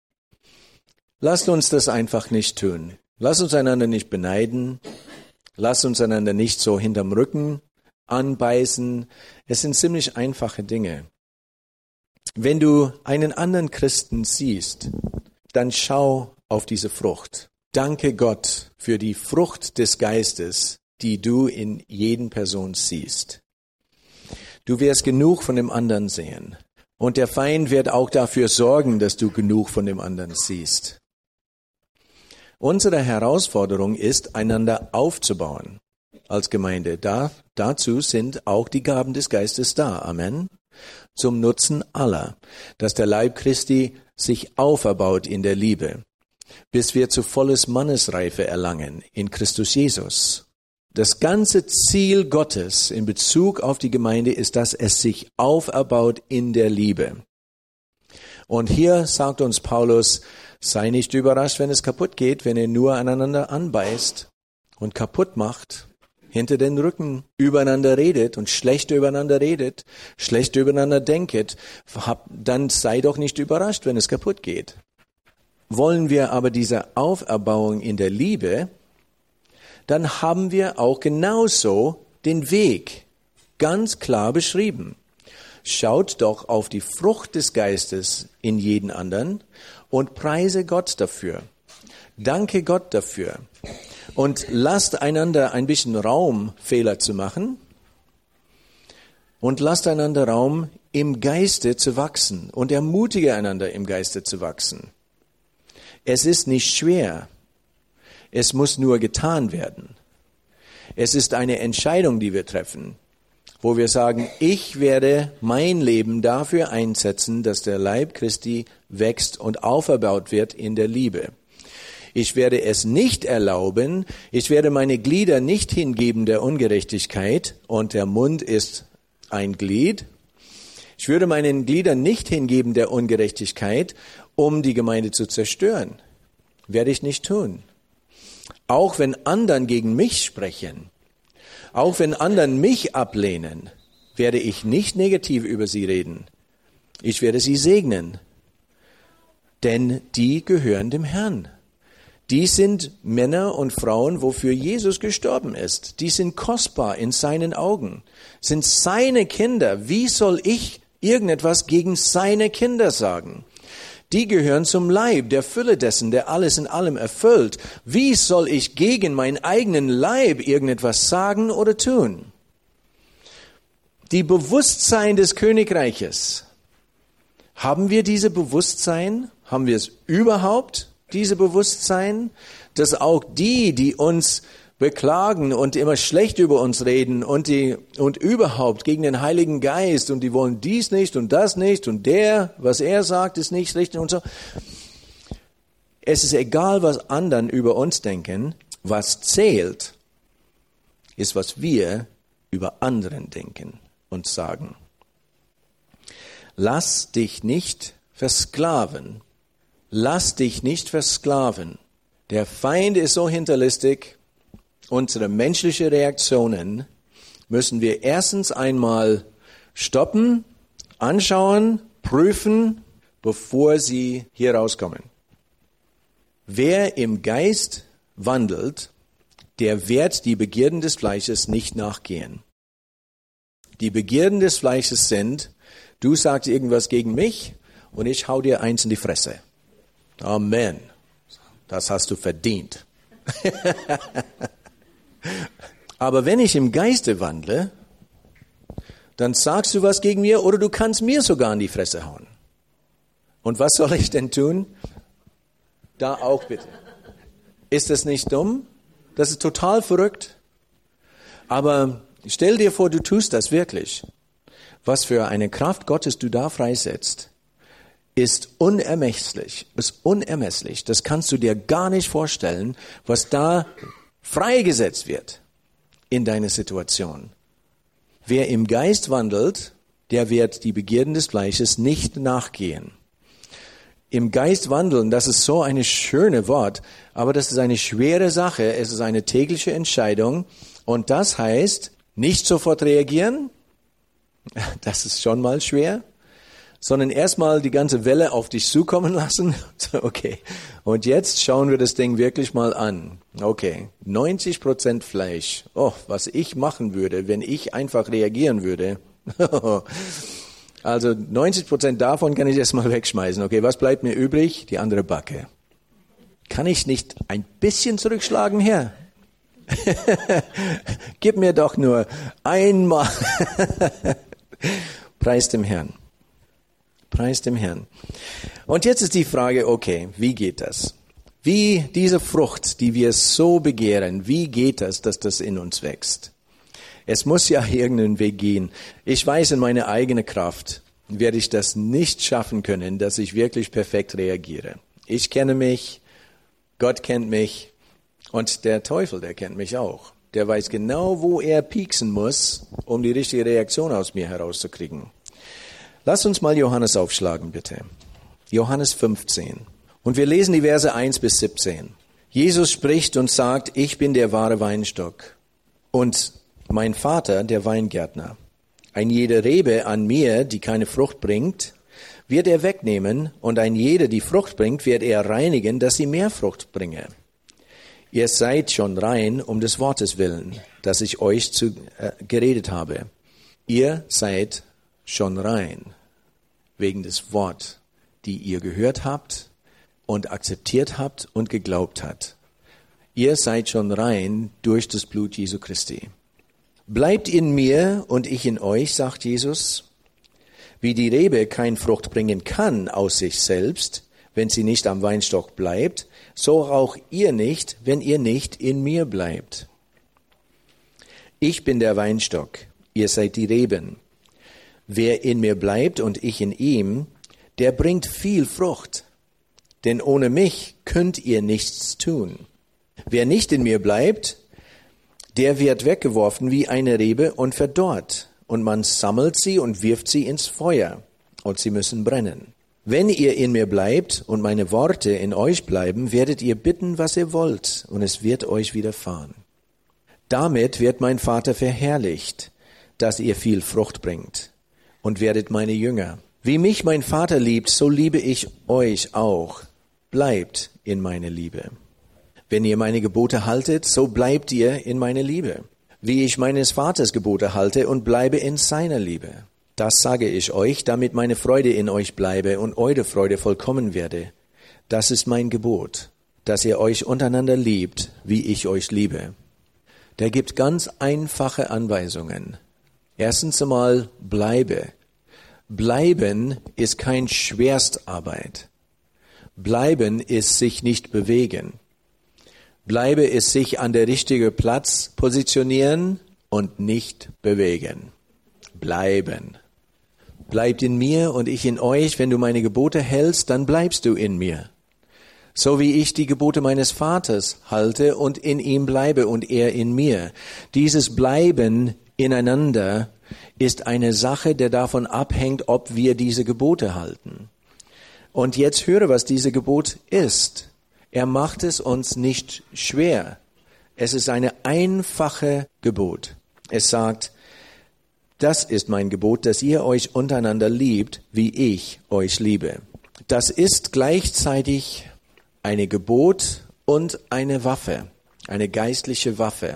Lasst uns das einfach nicht tun. Lasst uns einander nicht beneiden. Lasst uns einander nicht so hinterm Rücken anbeißen. Es sind ziemlich einfache Dinge. Wenn du einen anderen Christen siehst, dann schau auf diese Frucht. Danke Gott für die Frucht des Geistes, die du in jeden Person siehst. Du wirst genug von dem anderen sehen. Und der Feind wird auch dafür sorgen, dass du genug von dem anderen siehst. Unsere Herausforderung ist, einander aufzubauen als Gemeinde. Da, dazu sind auch die Gaben des Geistes da. Amen. Zum Nutzen aller, dass der Leib Christi sich auferbaut in der Liebe, bis wir zu volles Mannesreife erlangen in Christus Jesus. Das ganze Ziel Gottes in Bezug auf die Gemeinde ist, dass es sich auferbaut in der Liebe. Und hier sagt uns Paulus, sei nicht überrascht, wenn es kaputt geht, wenn ihr nur aneinander anbeißt und kaputt macht, hinter den Rücken übereinander redet und schlecht übereinander redet, schlecht übereinander denket, dann sei doch nicht überrascht, wenn es kaputt geht. Wollen wir aber diese Auferbauung in der Liebe, dann haben wir auch genauso den Weg ganz klar beschrieben. Schaut doch auf die Frucht des Geistes in jeden anderen und preise Gott dafür. Danke Gott dafür. Und lasst einander ein bisschen Raum, Fehler zu machen. Und lasst einander Raum, im Geiste zu wachsen. Und ermutige einander, im Geiste zu wachsen. Es ist nicht schwer. Es muss nur getan werden. Es ist eine Entscheidung, die wir treffen, wo wir sagen, ich werde mein Leben dafür einsetzen, dass der Leib Christi wächst und auferbaut wird in der Liebe. Ich werde es nicht erlauben, ich werde meine Glieder nicht hingeben der Ungerechtigkeit, und der Mund ist ein Glied. Ich würde meinen Gliedern nicht hingeben der Ungerechtigkeit, um die Gemeinde zu zerstören. Werde ich nicht tun. Auch wenn anderen gegen mich sprechen, auch wenn anderen mich ablehnen, werde ich nicht negativ über sie reden. Ich werde sie segnen, denn die gehören dem Herrn. Die sind Männer und Frauen, wofür Jesus gestorben ist. Die sind kostbar in seinen Augen, sind seine Kinder. Wie soll ich irgendetwas gegen seine Kinder sagen? Die gehören zum Leib, der Fülle dessen, der alles in allem erfüllt. Wie soll ich gegen meinen eigenen Leib irgendetwas sagen oder tun? Die Bewusstsein des Königreiches. Haben wir diese Bewusstsein? Haben wir es überhaupt, diese Bewusstsein? Dass auch die, die uns beklagen und immer schlecht über uns reden und die und überhaupt gegen den Heiligen Geist und die wollen dies nicht und das nicht und der, was er sagt, ist nicht richtig und so. Es ist egal, was anderen über uns denken. Was zählt, ist, was wir über anderen denken und sagen. Lass dich nicht versklaven. Lass dich nicht versklaven. Der Feind ist so hinterlistig. Unsere menschlichen Reaktionen müssen wir erstens einmal stoppen, anschauen, prüfen, bevor sie hier rauskommen. Wer im Geist wandelt, der wird die Begierden des Fleisches nicht nachgehen. Die Begierden des Fleisches sind, du sagst irgendwas gegen mich und ich hau dir eins in die Fresse. Amen. Das hast du verdient. Aber wenn ich im Geiste wandle, dann sagst du was gegen mir oder du kannst mir sogar in die Fresse hauen. Und was soll ich denn tun? Da auch bitte. Ist das nicht dumm? Das ist total verrückt. Aber stell dir vor, du tust das wirklich. Was für eine Kraft Gottes du da freisetzt, ist unermesslich. Ist unermesslich. Das kannst du dir gar nicht vorstellen, was da freigesetzt wird in deine Situation. Wer im Geist wandelt, der wird die Begierden des Fleisches nicht nachgehen. Im Geist wandeln, das ist so ein schönes Wort, aber das ist eine schwere Sache. Es ist eine tägliche Entscheidung und das heißt, nicht sofort reagieren, das ist schon mal schwer, sondern erstmal die ganze Welle auf dich zukommen lassen. Okay, und jetzt schauen wir das Ding wirklich mal an. Okay, neunzig Prozent Fleisch. Oh, was ich machen würde, wenn ich einfach reagieren würde. Also neunzig Prozent davon kann ich erstmal wegschmeißen. Okay, was bleibt mir übrig? Die andere Backe. Kann ich nicht ein bisschen zurückschlagen, Herr? Gib mir doch nur einmal. Preis dem Herrn. Preis dem Herrn. Und jetzt ist die Frage, okay, wie geht das? Wie diese Frucht, die wir so begehren, wie geht das, dass das in uns wächst? Es muss ja irgendeinen Weg gehen. Ich weiß, in meiner eigenen Kraft werde ich das nicht schaffen können, dass ich wirklich perfekt reagiere. Ich kenne mich, Gott kennt mich und der Teufel, der kennt mich auch. Der weiß genau, wo er pieksen muss, um die richtige Reaktion aus mir herauszukriegen. Lass uns mal Johannes aufschlagen, bitte. Johannes fünfzehn. Und wir lesen die Verse eins bis siebzehn. Jesus spricht und sagt, ich bin der wahre Weinstock und mein Vater der Weingärtner. Ein jede Rebe an mir, die keine Frucht bringt, wird er wegnehmen und ein jede, die Frucht bringt, wird er reinigen, dass sie mehr Frucht bringe. Ihr seid schon rein um des Wortes willen, das ich euch zu, äh, geredet habe. Ihr seid schon rein, wegen des Wort, die ihr gehört habt und akzeptiert habt und geglaubt habt. Ihr seid schon rein durch das Blut Jesu Christi. Bleibt in mir und ich in euch, sagt Jesus. Wie die Rebe kein Frucht bringen kann aus sich selbst, wenn sie nicht am Weinstock bleibt, so auch ihr nicht, wenn ihr nicht in mir bleibt. Ich bin der Weinstock, ihr seid die Reben. Wer in mir bleibt und ich in ihm, der bringt viel Frucht. Denn ohne mich könnt ihr nichts tun. Wer nicht in mir bleibt, der wird weggeworfen wie eine Rebe und verdorrt. Und man sammelt sie und wirft sie ins Feuer. Und sie müssen brennen. Wenn ihr in mir bleibt und meine Worte in euch bleiben, werdet ihr bitten, was ihr wollt, und es wird euch widerfahren. Damit wird mein Vater verherrlicht, dass ihr viel Frucht bringt, und werdet meine Jünger. Wie mich mein Vater liebt, so liebe ich euch auch. Bleibt in meine Liebe. Wenn ihr meine Gebote haltet, so bleibt ihr in meine Liebe. Wie ich meines Vaters Gebote halte und bleibe in seiner Liebe. Das sage ich euch, damit meine Freude in euch bleibe und eure Freude vollkommen werde. Das ist mein Gebot, dass ihr euch untereinander liebt, wie ich euch liebe. Der gibt ganz einfache Anweisungen. Erstens einmal, bleibe. Bleiben ist kein Schwerstarbeit. Bleiben ist sich nicht bewegen. Bleibe ist sich an der richtigen Platz positionieren und nicht bewegen. Bleiben. Bleibt in mir und ich in euch. Wenn du meine Gebote hältst, dann bleibst du in mir. So wie ich die Gebote meines Vaters halte und in ihm bleibe und er in mir. Dieses Bleiben ineinander ist eine Sache, der davon abhängt, ob wir diese Gebote halten. Und jetzt höre, was diese Gebot ist. Er macht es uns nicht schwer. Es ist eine einfache Gebot. Es sagt, das ist mein Gebot, dass ihr euch untereinander liebt, wie ich euch liebe. Das ist gleichzeitig eine Gebot und eine Waffe, eine geistliche Waffe.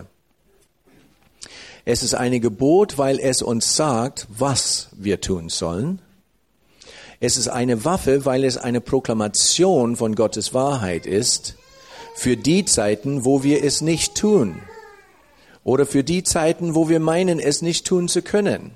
Es ist eine Gebot, weil es uns sagt, was wir tun sollen. Es ist eine Waffe, weil es eine Proklamation von Gottes Wahrheit ist für die Zeiten, wo wir es nicht tun. Oder für die Zeiten, wo wir meinen, es nicht tun zu können.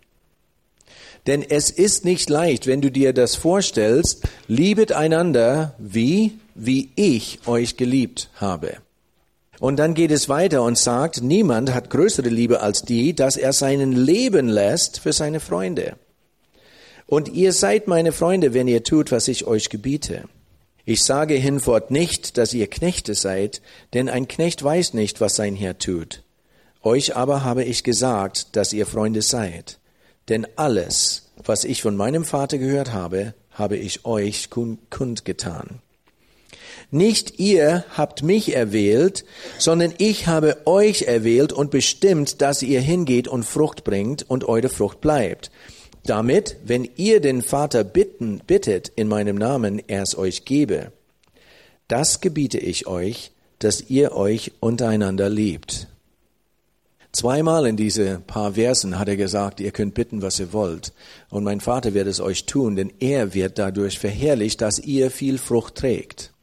Denn es ist nicht leicht, wenn du dir das vorstellst, liebet einander wie, wie ich euch geliebt habe. Und dann geht es weiter und sagt, niemand hat größere Liebe als die, dass er seinen Leben lässt für seine Freunde. Und ihr seid meine Freunde, wenn ihr tut, was ich euch gebiete. Ich sage hinfort nicht, dass ihr Knechte seid, denn ein Knecht weiß nicht, was sein Herr tut. Euch aber habe ich gesagt, dass ihr Freunde seid. Denn alles, was ich von meinem Vater gehört habe, habe ich euch kundgetan. Nicht ihr habt mich erwählt, sondern ich habe euch erwählt und bestimmt, dass ihr hingeht und Frucht bringt und eure Frucht bleibt. Damit, wenn ihr den Vater bitten, bittet in meinem Namen, er es euch gebe. Das gebiete ich euch, dass ihr euch untereinander liebt. Zweimal in diese paar Versen hat er gesagt, ihr könnt bitten, was ihr wollt. Und mein Vater wird es euch tun, denn er wird dadurch verherrlicht, dass ihr viel Frucht trägt.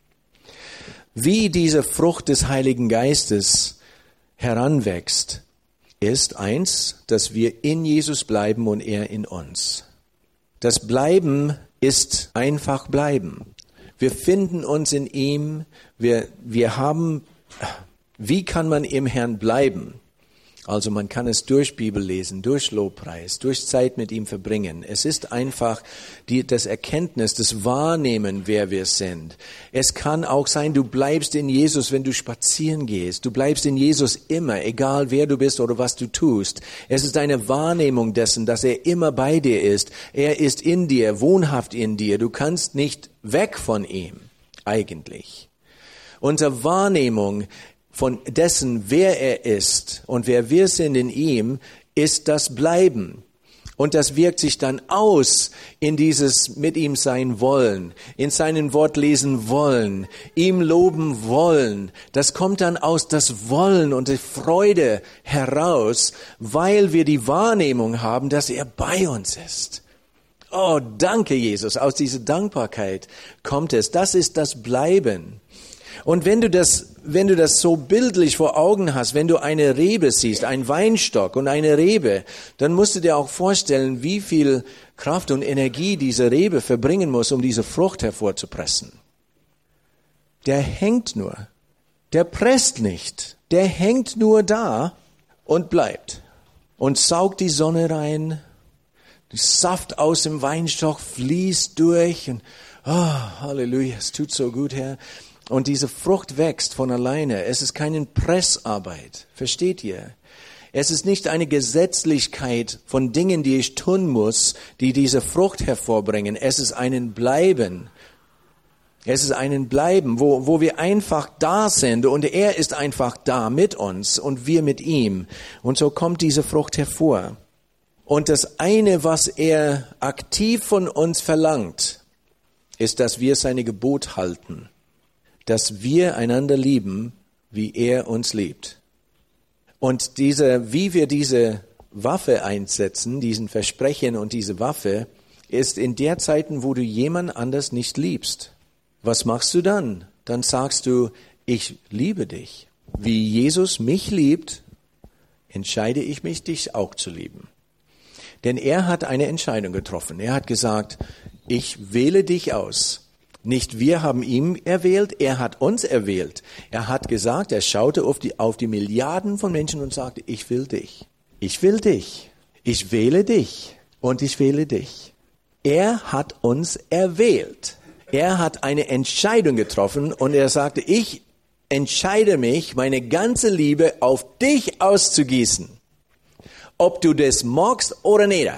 Wie diese Frucht des Heiligen Geistes heranwächst, ist eins, dass wir in Jesus bleiben und er in uns. Das Bleiben ist einfach bleiben. Wir finden uns in ihm, wir, wir haben, wie kann man im Herrn bleiben? Also man kann es durch Bibel lesen, durch Lobpreis, durch Zeit mit ihm verbringen. Es ist einfach die, das Erkenntnis, das Wahrnehmen, wer wir sind. Es kann auch sein, du bleibst in Jesus, wenn du spazieren gehst. Du bleibst in Jesus immer, egal wer du bist oder was du tust. Es ist eine Wahrnehmung dessen, dass er immer bei dir ist. Er ist in dir, wohnhaft in dir. Du kannst nicht weg von ihm, eigentlich. Unsere Wahrnehmung von dessen, wer er ist und wer wir sind in ihm, ist das Bleiben. Und das wirkt sich dann aus in dieses mit ihm sein wollen, in seinen Wort lesen wollen, ihm loben wollen. Das kommt dann aus das Wollen und die Freude heraus, weil wir die Wahrnehmung haben, dass er bei uns ist. Oh, danke Jesus. Aus dieser Dankbarkeit kommt es. Das ist das Bleiben. Und wenn du das, wenn du das so bildlich vor Augen hast, wenn du eine Rebe siehst, einen Weinstock und eine Rebe, dann musst du dir auch vorstellen, wie viel Kraft und Energie diese Rebe verbringen muss, um diese Frucht hervorzupressen. Der hängt nur. Der presst nicht. Der hängt nur da und bleibt. Und saugt die Sonne rein. Der Saft aus dem Weinstock fließt durch. Und, oh, Halleluja, es tut so gut, Herr. Und diese Frucht wächst von alleine. Es ist keine Pressarbeit. Versteht ihr? Es ist nicht eine Gesetzlichkeit von Dingen, die ich tun muss, die diese Frucht hervorbringen. Es ist ein Bleiben. Es ist ein Bleiben, wo, wo wir einfach da sind und er ist einfach da mit uns und wir mit ihm. Und so kommt diese Frucht hervor. Und das eine, was er aktiv von uns verlangt, ist, dass wir seine Gebot halten. Dass wir einander lieben, wie er uns liebt. Und diese, wie wir diese Waffe einsetzen, diesen Versprechen und diese Waffe, ist in der Zeiten, wo du jemand anders nicht liebst. Was machst du dann? Dann sagst du, ich liebe dich. Wie Jesus mich liebt, entscheide ich mich, dich auch zu lieben. Denn er hat eine Entscheidung getroffen. Er hat gesagt, ich wähle dich aus. Nicht wir haben ihn erwählt, er hat uns erwählt. Er hat gesagt, er schaute auf die, auf die Milliarden von Menschen und sagte, ich will dich. Ich will dich. Ich wähle dich. Und ich wähle dich. Er hat uns erwählt. Er hat eine Entscheidung getroffen und er sagte, ich entscheide mich, meine ganze Liebe auf dich auszugießen. Ob du das magst oder nicht.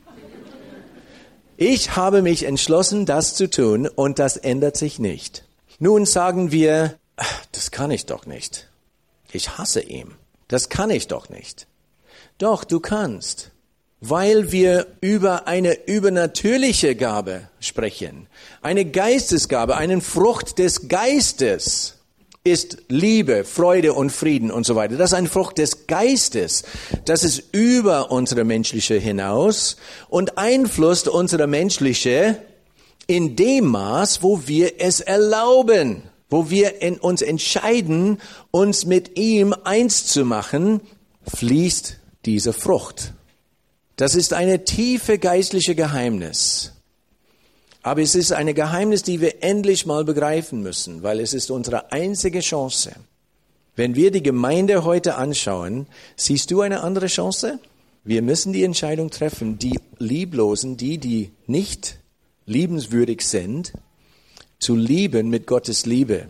Ich habe mich entschlossen, das zu tun und das ändert sich nicht. Nun sagen wir, ach, das kann ich doch nicht. Ich hasse ihn. Das kann ich doch nicht. Doch, du kannst. Weil wir über eine übernatürliche Gabe sprechen. Eine Geistesgabe, eine Frucht des Geistes ist Liebe, Freude und Frieden und so weiter. Das ist eine Frucht des Geistes. Das ist über unsere menschliche hinaus und einflusst unsere menschliche in dem Maß, wo wir es erlauben, wo wir in uns entscheiden, uns mit ihm eins zu machen, fließt diese Frucht. Das ist eine tiefe geistliche Geheimnis. Aber es ist eine Geheimnis, die wir endlich mal begreifen müssen, weil es ist unsere einzige Chance. Wenn wir die Gemeinde heute anschauen, siehst du eine andere Chance? Wir müssen die Entscheidung treffen, die Lieblosen, die, die nicht liebenswürdig sind, zu lieben mit Gottes Liebe,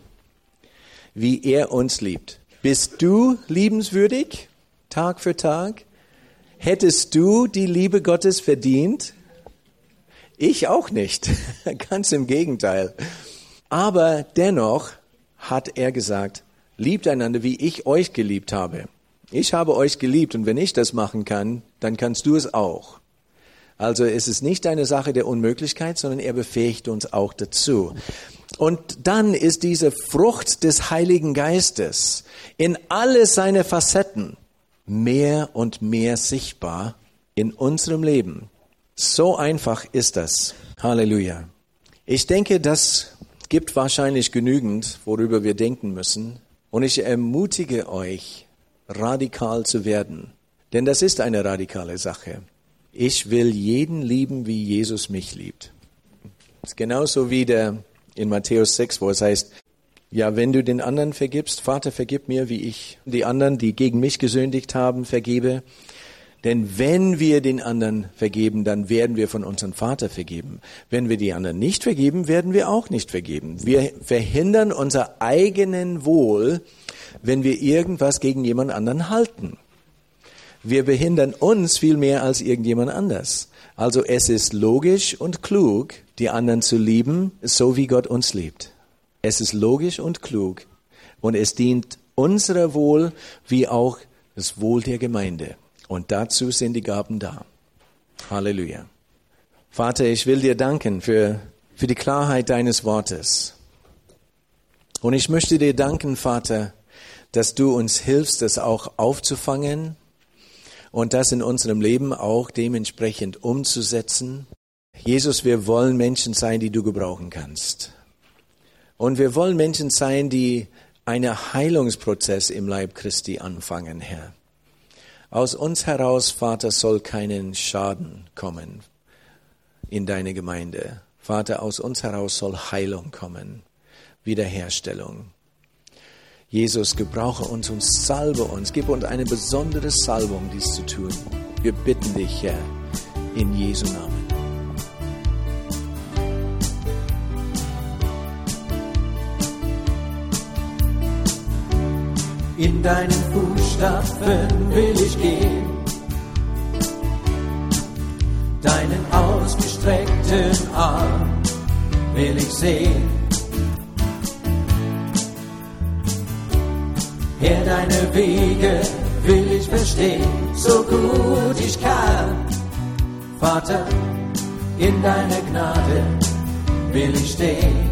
wie er uns liebt. Bist du liebenswürdig, Tag für Tag? Hättest du die Liebe Gottes verdient? Ich auch nicht, ganz im Gegenteil. Aber dennoch hat er gesagt, liebt einander, wie ich euch geliebt habe. Ich habe euch geliebt und wenn ich das machen kann, dann kannst du es auch. Also es ist nicht eine Sache der Unmöglichkeit, sondern er befähigt uns auch dazu. Und dann ist diese Frucht des Heiligen Geistes in alle seine Facetten mehr und mehr sichtbar in unserem Leben. So einfach ist das. Halleluja. Ich denke, das gibt wahrscheinlich genügend, worüber wir denken müssen. Und ich ermutige euch, radikal zu werden. Denn das ist eine radikale Sache. Ich will jeden lieben, wie Jesus mich liebt. Das ist genauso wie der in Matthäus sechs, wo es heißt, ja, wenn du den anderen vergibst, Vater, vergib mir, wie ich die anderen, die gegen mich gesündigt haben, vergebe. Denn wenn wir den anderen vergeben, dann werden wir von unserem Vater vergeben. Wenn wir die anderen nicht vergeben, werden wir auch nicht vergeben. Wir verhindern unser eigenen Wohl, wenn wir irgendwas gegen jemand anderen halten. Wir behindern uns viel mehr als irgendjemand anders. Also es ist logisch und klug, die anderen zu lieben, so wie Gott uns liebt. Es ist logisch und klug und es dient unserer Wohl wie auch das Wohl der Gemeinde. Und dazu sind die Gaben da. Halleluja. Vater, ich will dir danken für, für die Klarheit deines Wortes. Und ich möchte dir danken, Vater, dass du uns hilfst, das auch aufzufangen und das in unserem Leben auch dementsprechend umzusetzen. Jesus, wir wollen Menschen sein, die du gebrauchen kannst. Und wir wollen Menschen sein, die einen Heilungsprozess im Leib Christi anfangen, Herr. Aus uns heraus, Vater, soll keinen Schaden kommen in deine Gemeinde. Vater, aus uns heraus soll Heilung kommen, Wiederherstellung. Jesus, gebrauche uns und salbe uns. Gib uns eine besondere Salbung, dies zu tun. Wir bitten dich, Herr, in Jesu Namen. In deinen Fußstapfen will ich gehen, deinen ausgestreckten Arm will ich sehen. Herr, deine Wege will ich verstehen, so gut ich kann. Vater, in deiner Gnade will ich stehen.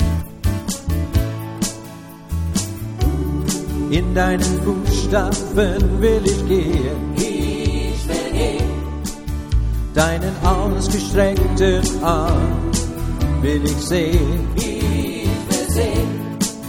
In deinen Fußstapfen will ich gehen, ich will gehen. Deinen ausgestreckten Arm will ich sehen, ich will sehen.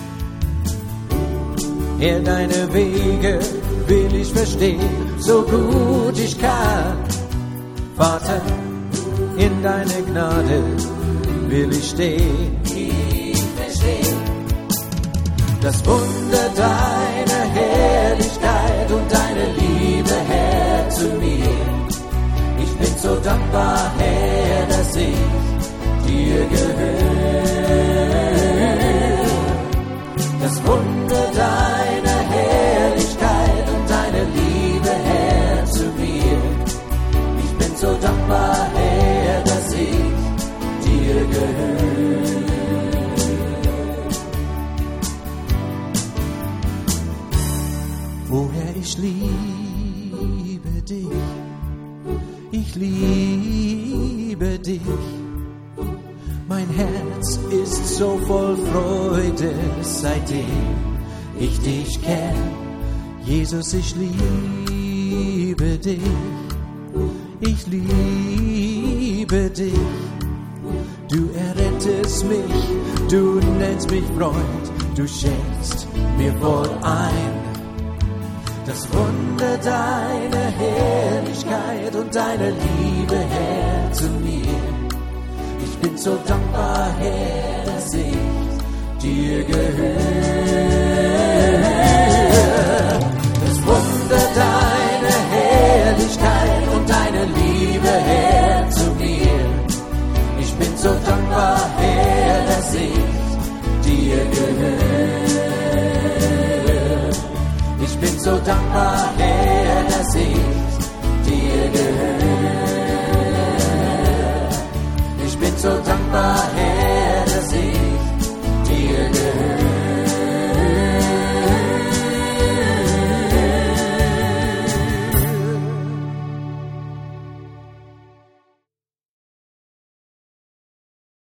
Herr, deine Wege will ich verstehen, so gut ich kann. Vater, in deiner Gnade will ich stehen, ich will stehen. Das Wunder deiner Herrlichkeit und deine Liebe, Herr, zu mir. Ich bin so dankbar, Herr, dass ich dir gehöre. Das Wunder deiner Herrlichkeit und deine Liebe, Herr, zu mir. Ich bin so dankbar, Herr, dass ich dir gehöre. O Herr, ich liebe dich, ich liebe dich. Mein Herz ist so voll Freude, seitdem ich dich kenn. Jesus, ich liebe dich, ich liebe dich. Du errettest mich, du nennst mich Freund, du schenkst mir voll ein. Das Wunder deiner Herrlichkeit und deiner Liebe, Herr, zu mir. Ich bin so dankbar, Herr, dass ich dir gehöre. Das Wunder deiner Herrlichkeit und deiner Liebe, Herr, zu mir. Ich bin so dankbar, Herr, dass ich dir gehöre. Ich bin so dankbar, Herr, dass ich